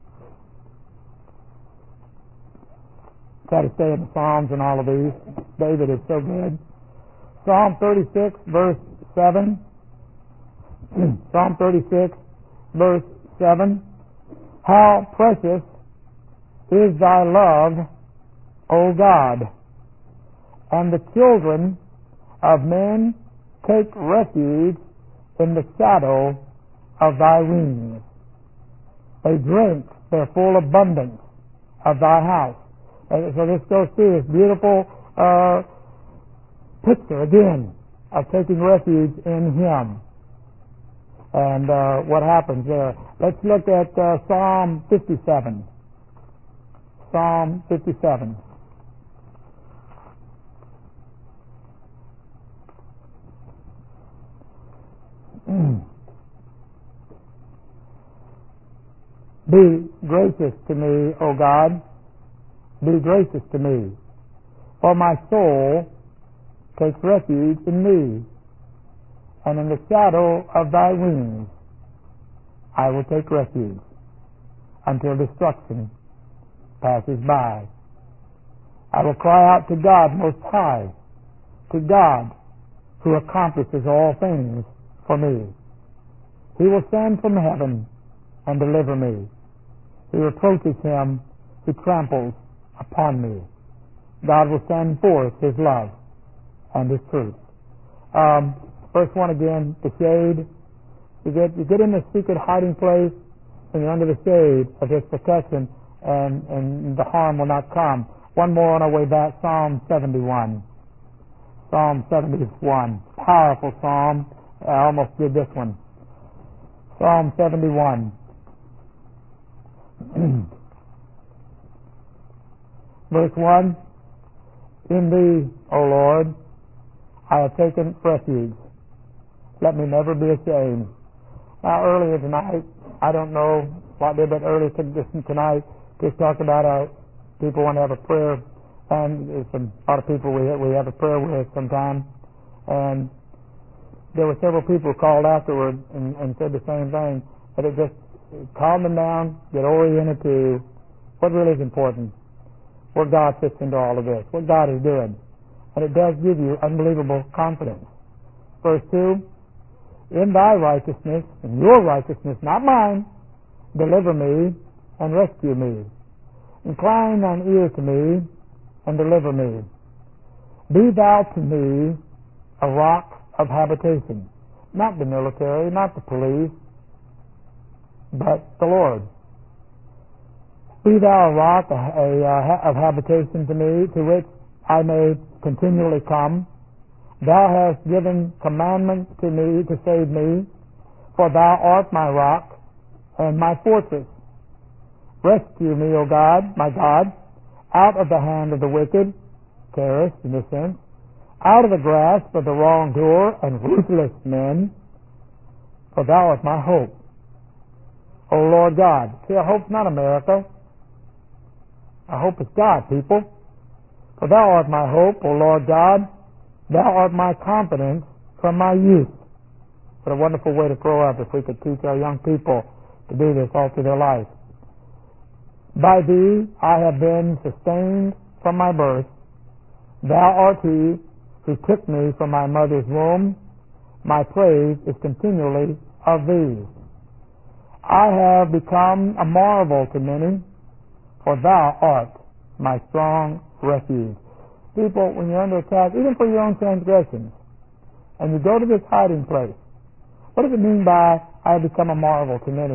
A: Try to stay in the Psalms and all of these. David is so good. Psalm 36, verse 7. Psalm 36, verse 7. How precious is thy love, O God, and the children of men take refuge in the shadow of thy wings. They drink their full abundance of thy house. And so this goes through this beautiful picture again of taking refuge in Him. And what happens there. Let's look at Psalm 57. Psalm 57. Be gracious to me, O God. Be gracious to me. For my soul takes refuge in Thee, and in the shadow of Thy wings I will take refuge until destruction passes by. I will cry out to God Most High, to God who accomplishes all things for me. He will send from heaven and deliver me. He reproaches him who tramples upon me. God will send forth His love and His truth. Verse 1 again, the shade. You get in the secret hiding place, and you're under the shade of His protection, and the harm will not come. One more on our way back, Psalm 71. Psalm 71. Powerful psalm. I almost did this one. Psalm 71. Verse 1. In Thee, O Lord, I have taken refuge. Let me never be ashamed. Now, earlier tonight, I don't know what they did, but earlier tonight, just talked about people want to have a prayer, and there's a lot of people we have a prayer with sometimes, and there were several people who called afterward and said the same thing, that it just calmed them down, get oriented to what really is important, where God fits into all of this, what God is doing. And it does give you unbelievable confidence. Verse 2, in Thy righteousness, in Your righteousness, not mine, deliver me and rescue me. Incline Thine ear to me and deliver me. Be Thou to me a rock of habitation. Not the military, not the police, but the Lord. Be Thou a rock of habitation to me, to which I may continually come. Thou hast given commandments to me to save me, for Thou art my rock and my fortress. Rescue me, O God, my God, out of the hand of the wicked, terrorists in this sense, out of the grasp of the wrongdoer and ruthless men, for Thou art my hope. O Lord God. See, our hope's not America. Our hope is God, people. For Thou art my hope, O Lord God. Thou art my confidence from my youth. What a wonderful way to grow up if we could teach our young people to do this all through their life. By Thee I have been sustained from my birth. Thou art He who took me from my mother's womb. My praise is continually of Thee. I have become a marvel to many, for Thou art my strong refuge. People, when you're under attack, even for your own transgressions, and you go to this hiding place, what does it mean by I have become a marvel to many?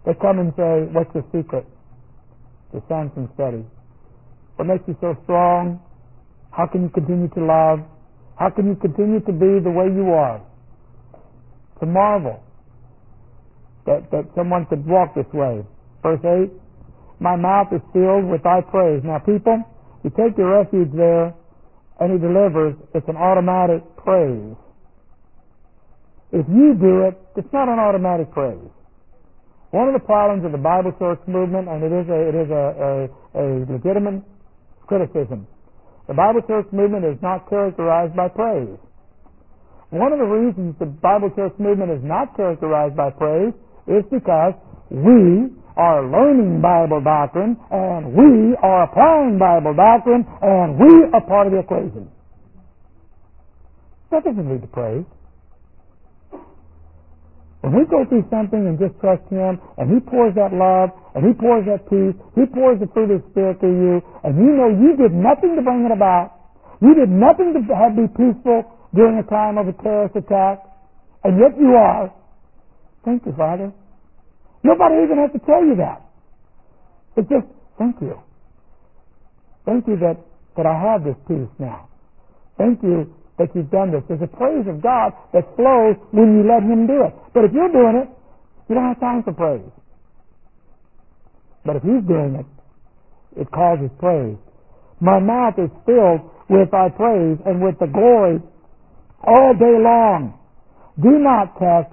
A: They come and say, what's the secret to Samson study? What makes you so strong? How can you continue to love? How can you continue to be the way you are? It's a marvel that someone could walk this way. Verse 8, my mouth is filled with thy praise. Now people, you take your refuge there and he delivers, it's an automatic praise. If you do it, it's not an automatic praise. One of the problems of the Bible Search movement, and it is a legitimate criticism, the Bible Search movement is not characterized by praise. One of the reasons the Bible Search movement is not characterized by praise is because we are learning Bible doctrine, and we are applying Bible doctrine, and we are part of the equation. That doesn't lead to praise. When we go through something and just trust Him, and He pours that love, and He pours that peace, He pours the fruit of the Spirit through you, and you know you did nothing to bring it about, you did nothing to be peaceful during a time of a terrorist attack, and yet you are. Thank you, Father. Nobody even has to tell you that. It's just, thank you. Thank you that I have this peace now. Thank you that you've done this. There's a praise of God that flows when you let Him do it. But if you're doing it, you don't have time for praise. But if He's doing it, it causes praise. My mouth is filled with thy praise and with the glory all day long. Do not cast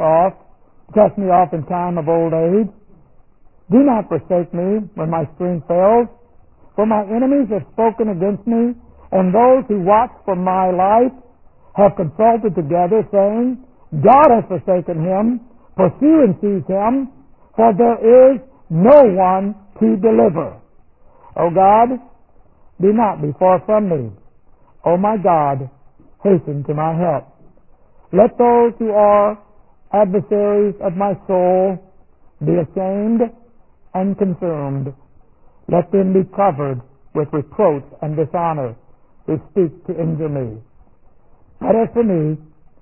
A: me off in time of old age. Do not forsake me when my strength fails. For my enemies have spoken against me, and those who watch for my life have consulted together, saying, God has forsaken him. Pursue and seize him, for there is no one to deliver. O God, do not be far from me. O my God, hasten to my help. Let those who are adversaries of my soul be ashamed and consumed. Let them be covered with reproach and dishonor who speak to injure me. But as for me,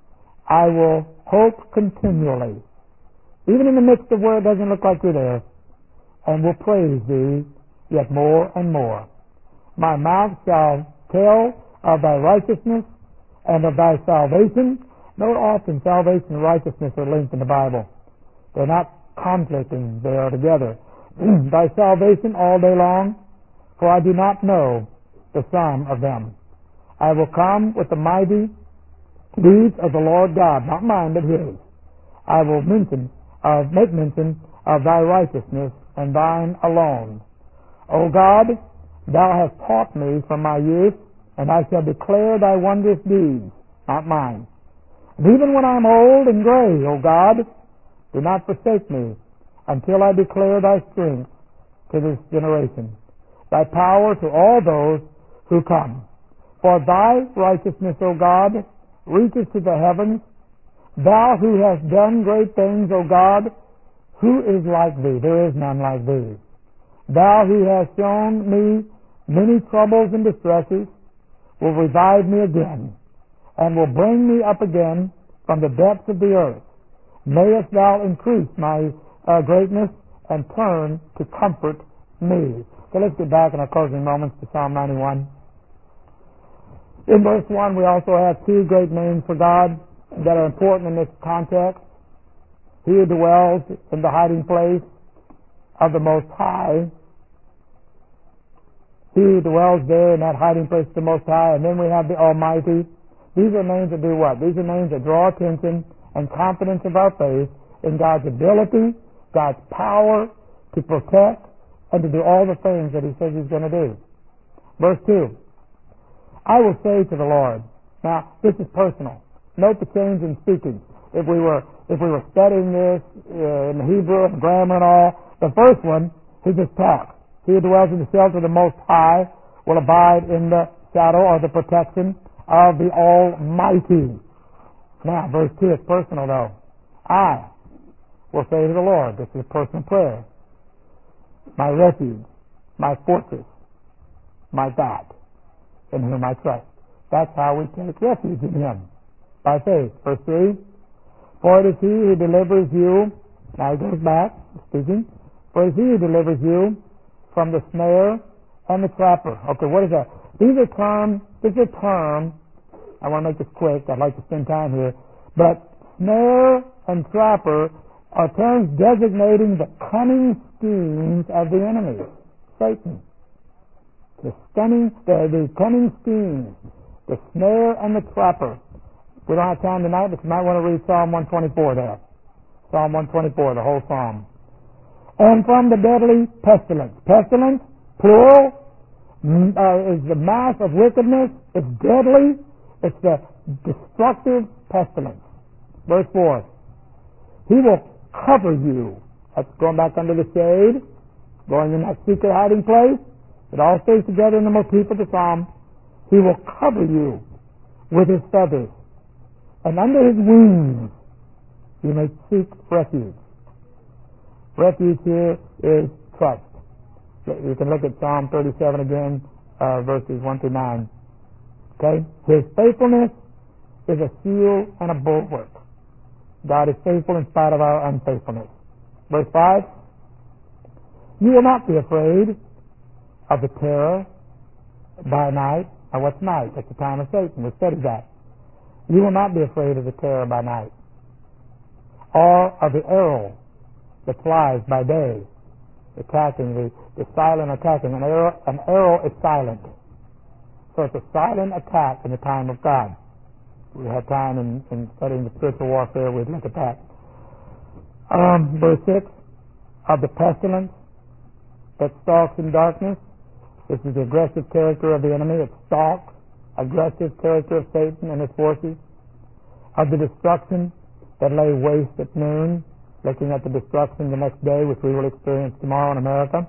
A: I will hope continually, even in the midst of where it doesn't look like you're there, and will praise thee yet more and more. My mouth shall tell of thy righteousness and of thy salvation. Note often salvation and righteousness are linked in the Bible. They're not conflicting, they are together. Thy salvation all day long, for I do not know the sum of them. I will come with the mighty deeds of the Lord God, not mine but His. I will make mention of thy righteousness and thine alone. O God, thou hast taught me from my youth, and I shall declare thy wondrous deeds, not mine. And even when I am old and gray, O God, do not forsake me until I declare thy strength to this generation, thy power to all those who come. For thy righteousness, O God, reaches to the heavens. Thou who hast done great things, O God, who is like thee? There is none like thee. Thou who hast shown me many troubles and distresses, will revive me again, and will bring me up again from the depths of the earth. Mayest thou increase my greatness and turn to comfort me. So let's get back in our closing moments to Psalm 91. In verse 1 we also have two great names for God that are important in this context. He who dwells in the hiding place of the Most High. He who dwells there in that hiding place of the Most High. And then we have the Almighty. These are names that do what? These are names that draw attention and confidence of our faith in God's ability, God's power to protect, and to do all the things that He says He's going to do. Verse 2. I will say to the Lord. Now, this is personal. Note the change in speaking. If we were studying this in Hebrew and grammar and all, the first one, he just talks. He who dwells in the shelter of the Most High will abide in the shadow or the protection of the Almighty. Now, verse 2 is personal though. I will say to the Lord, this is a personal prayer, my refuge, my fortress, my God, in whom I trust. That's how we take refuge in Him, by faith. Verse 3, for it is He who delivers you, now he goes back, speaking, For it is he who delivers you from the snare and the trapper. Okay, what is that? This is a term, I want to make this quick, I'd like to spend time here, but snare and trapper are terms designating the cunning schemes of the enemy, Satan. The cunning schemes, the snare and the trapper. We don't have time tonight, but you might want to read Psalm 124 there. Psalm 124, the whole psalm. And from the deadly pestilence. Pestilence, plural, is the mass of wickedness. It's deadly. It's the destructive pestilence. Verse 4. He will cover you. That's going back under the shade, going in that secret hiding place. It all stays together in the motif of the psalm. He will cover you with his feathers, and under his wings you may seek refuge. Refuge here is trust. You can look at Psalm 37 again, verses 1 through 9. Okay? His faithfulness is a shield and a bulwark. God is faithful in spite of our unfaithfulness. Verse 5. You will not be afraid of the terror by night. Now what's night? That's the time of Satan. We studied that. You will not be afraid of the terror by night, or of the arrow that flies by day, attacking the silent attacking. An arrow is silent, so it's a silent attack in the time of God. We had time in studying the spiritual warfare. We'd look at that. Verse 6, of the pestilence that stalks in darkness. This is the aggressive character of the enemy. It stalks, aggressive character of Satan and his forces. Of the destruction that lay waste at noon, looking at the destruction the next day, which we will experience tomorrow in America.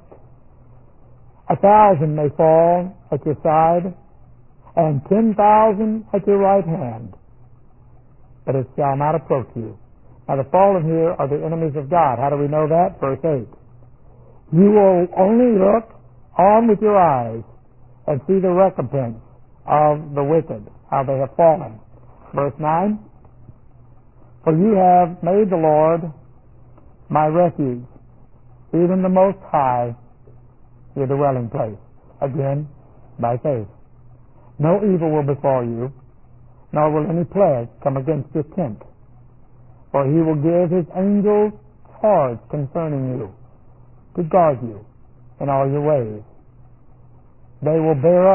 A: 1,000 may fall at your side, and 10,000 at your right hand, but it shall not approach you. Now the fallen here are the enemies of God. How do we know that? Verse 8. You will only look on with your eyes and see the recompense of the wicked, how they have fallen. Verse 9. For you have made the Lord my refuge, even the Most High, your dwelling place. Again, by faith. No evil will befall you, nor will any plague come against your tent. For he will give his angels charge concerning you, to guard you in all your ways. They will bear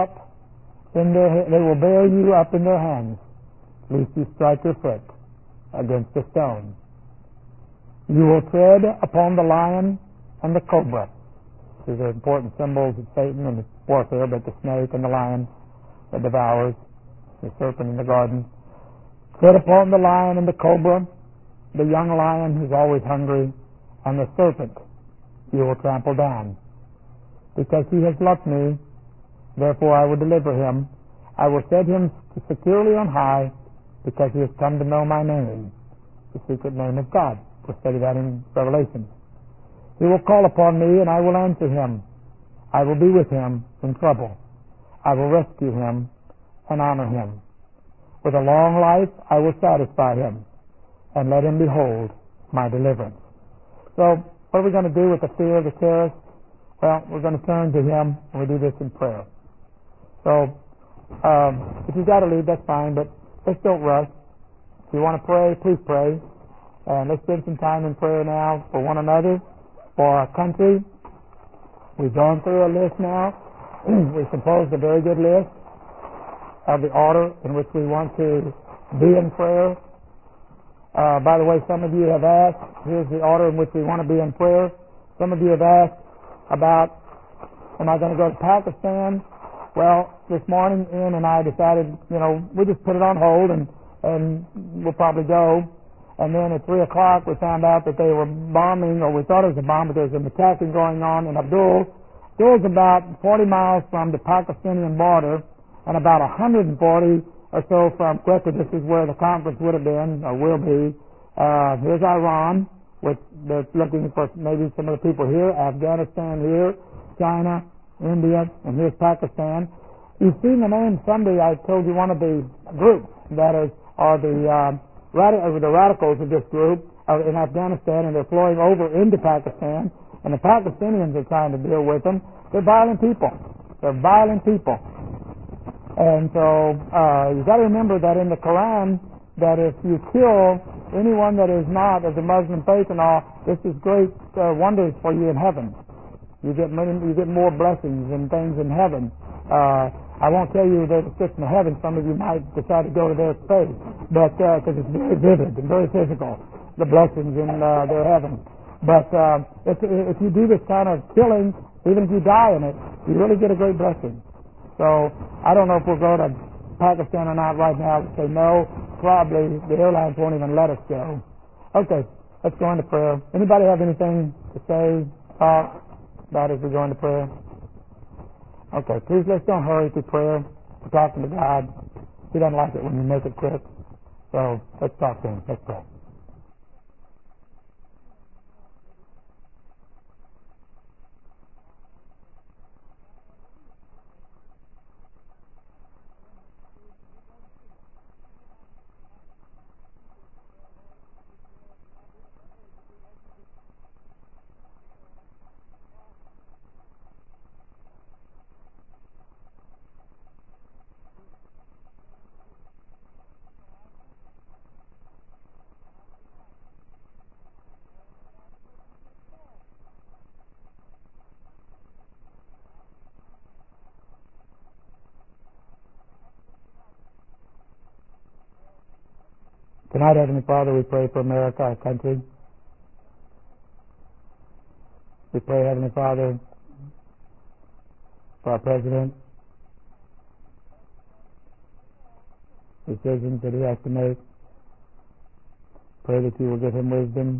A: you up in their hands, lest you strike your foot against a stone. You will tread upon the lion and the cobra. These are important symbols of Satan and his warfare, but the snake and the lion that devours, the serpent in the garden. Tread upon the lion and the cobra, the young lion who's always hungry, and the serpent you will trample down. Because he has loved me, therefore I will deliver him. I will set him securely on high, because he has come to know my name, the secret name of God. We'll study that in Revelation. He will call upon me, and I will answer him. I will be with him in trouble. I will rescue him and honor him. With a long life I will satisfy him and let him behold my deliverance. So, what are we going to do with the fear of the terrorist? Well, we're going to turn to him, and we do this in prayer. So, if you've got to leave, that's fine, but let's don't rush. If you want to pray, please pray. And let's spend some time in prayer now for one another, for our country. We've gone through a list now. We've composed a very good list of the order in which we want to be in prayer. By the way, some of you have asked, here's the order in which we want to be in prayer. Some of you have asked about, am I going to go to Pakistan? Well, this morning, Ian and I decided, we just put it on hold and we'll probably go. And then at 3 o'clock we found out that they were bombing, or we thought it was a bomb, but there was an attacking going on in Abdul. Abdul's about 40 miles from the Pakistani border and about 140 or so from Quetta. This is where the conference would have been, or will be. Here's Iran, which they're looking for maybe some of the people here, Afghanistan here, China, India, and here's Pakistan. You've seen the name Sunday. I told you one of the groups that are the radicals of this group in Afghanistan, and they're flowing over into Pakistan. And the Pakistanians are trying to deal with them. They're violent people. They're violent people. And so you got to remember that in the Quran, that if you kill anyone that is not of the Muslim faith and all, this is great wonders for you in heaven. You get more blessings and things in heaven. I won't tell you that it's just in heaven. Some of you might decide to go to their space, but because it's very vivid and very physical, the blessings in their heaven. But if you do this kind of killing, even if you die in it, you really get a great blessing. So I don't know if we'll go to Pakistan or not right now. They say no. Probably the airlines won't even let us go. Okay, let's go into prayer. Anybody have anything to say, talk about as we go into prayer? Okay, please let's don't hurry through prayer. We're talking to God. He doesn't like it when you make it quick. So let's talk to Him. Let's pray. Tonight, Heavenly Father, we pray for America, our country. We pray, Heavenly Father, for our President, decisions that he has to make. Pray that you will give him wisdom.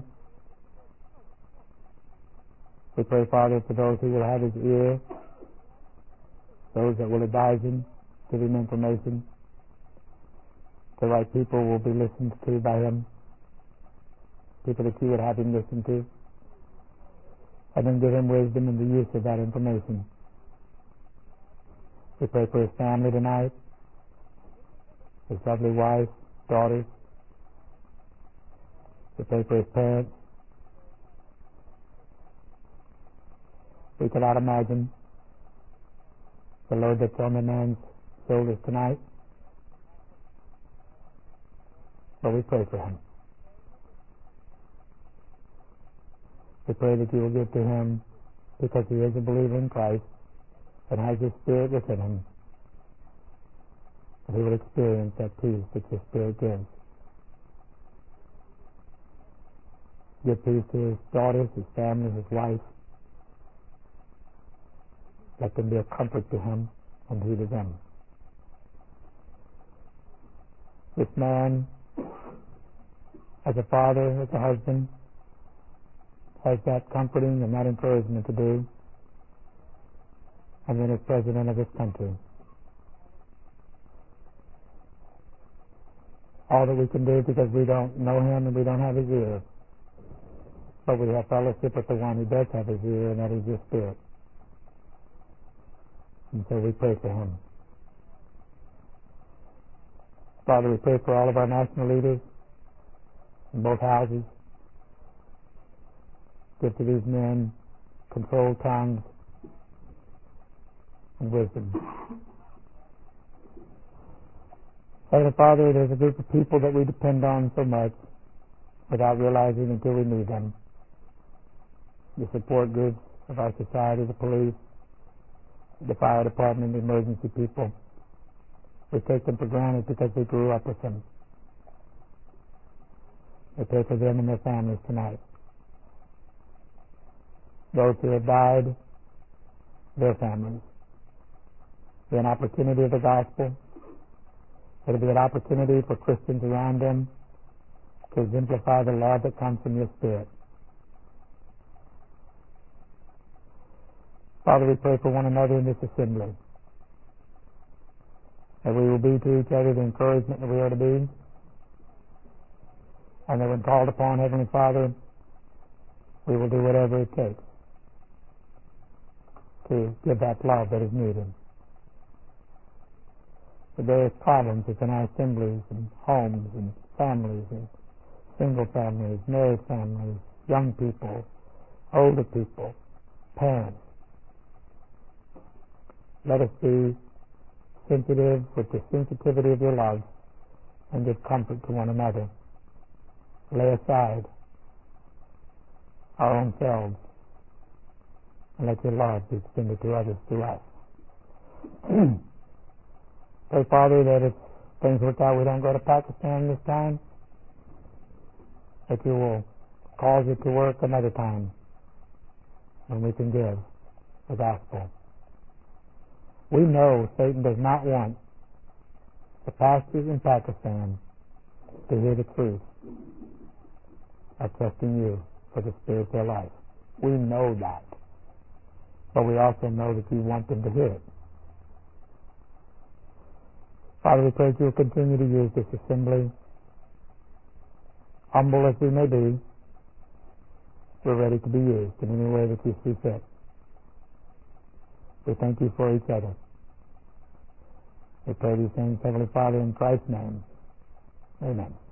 A: We pray, Father, for those who will have his ear, those that will advise him, give him information. The right people will be listened to by him, people that you would have him listen to, and then give him wisdom in the use of that information. We pray for his family tonight, his lovely wife, daughters. We pray for his parents. We cannot imagine the load that's on the man's shoulders tonight. But we pray for him. We pray that you will give to him, because he is a believer in Christ and has your Spirit within him, that he will experience that peace that your Spirit gives. Give peace to his daughters, his family, his wife. Let them be a comfort to him and he to them. This man, as a father, as a husband, has that comforting and that encouragement to do. And then as President of this country, all that we can do, because we don't know him and we don't have his ear, but we have fellowship with the one who does have his ear, and that is your Spirit. And so we pray for him. Father, we pray for all of our national leaders in both houses. Give to these men controlled tongues and wisdom. Heavenly Father, there's a group of people that we depend on so much without realizing until we need them. The support groups of our society, the police, the fire department, the emergency people. We take them for granted because we grew up with them. We pray for them and their families tonight. Those who have died, their families. Be an opportunity of the gospel. It'll be an opportunity for Christians around them to exemplify the love that comes from your Spirit. Father, we pray for one another in this assembly, that we will be to each other the encouragement that we are to be, and that when called upon, Heavenly Father, we will do whatever it takes to give that love that is needed. The various problems within our assemblies and homes and families and single families, married families, young people, older people, parents. Let us be sensitive with the sensitivity of your love and give comfort to one another. Lay aside our own selves and let your love be extended to others through us. Pray, Father, that if things work out, we don't go to Pakistan this time, that you will cause it to work another time when we can give the gospel. We know Satan does not want the pastors in Pakistan to hear the truth of trusting you for the spiritual life. We know that. But we also know that you want them to hear it. Father, we pray that you will continue to use this assembly. Humble as we may be, we're ready to be used in any way that you see fit. We thank you for each other. We pray these things, Heavenly Father, in Christ's name. Amen.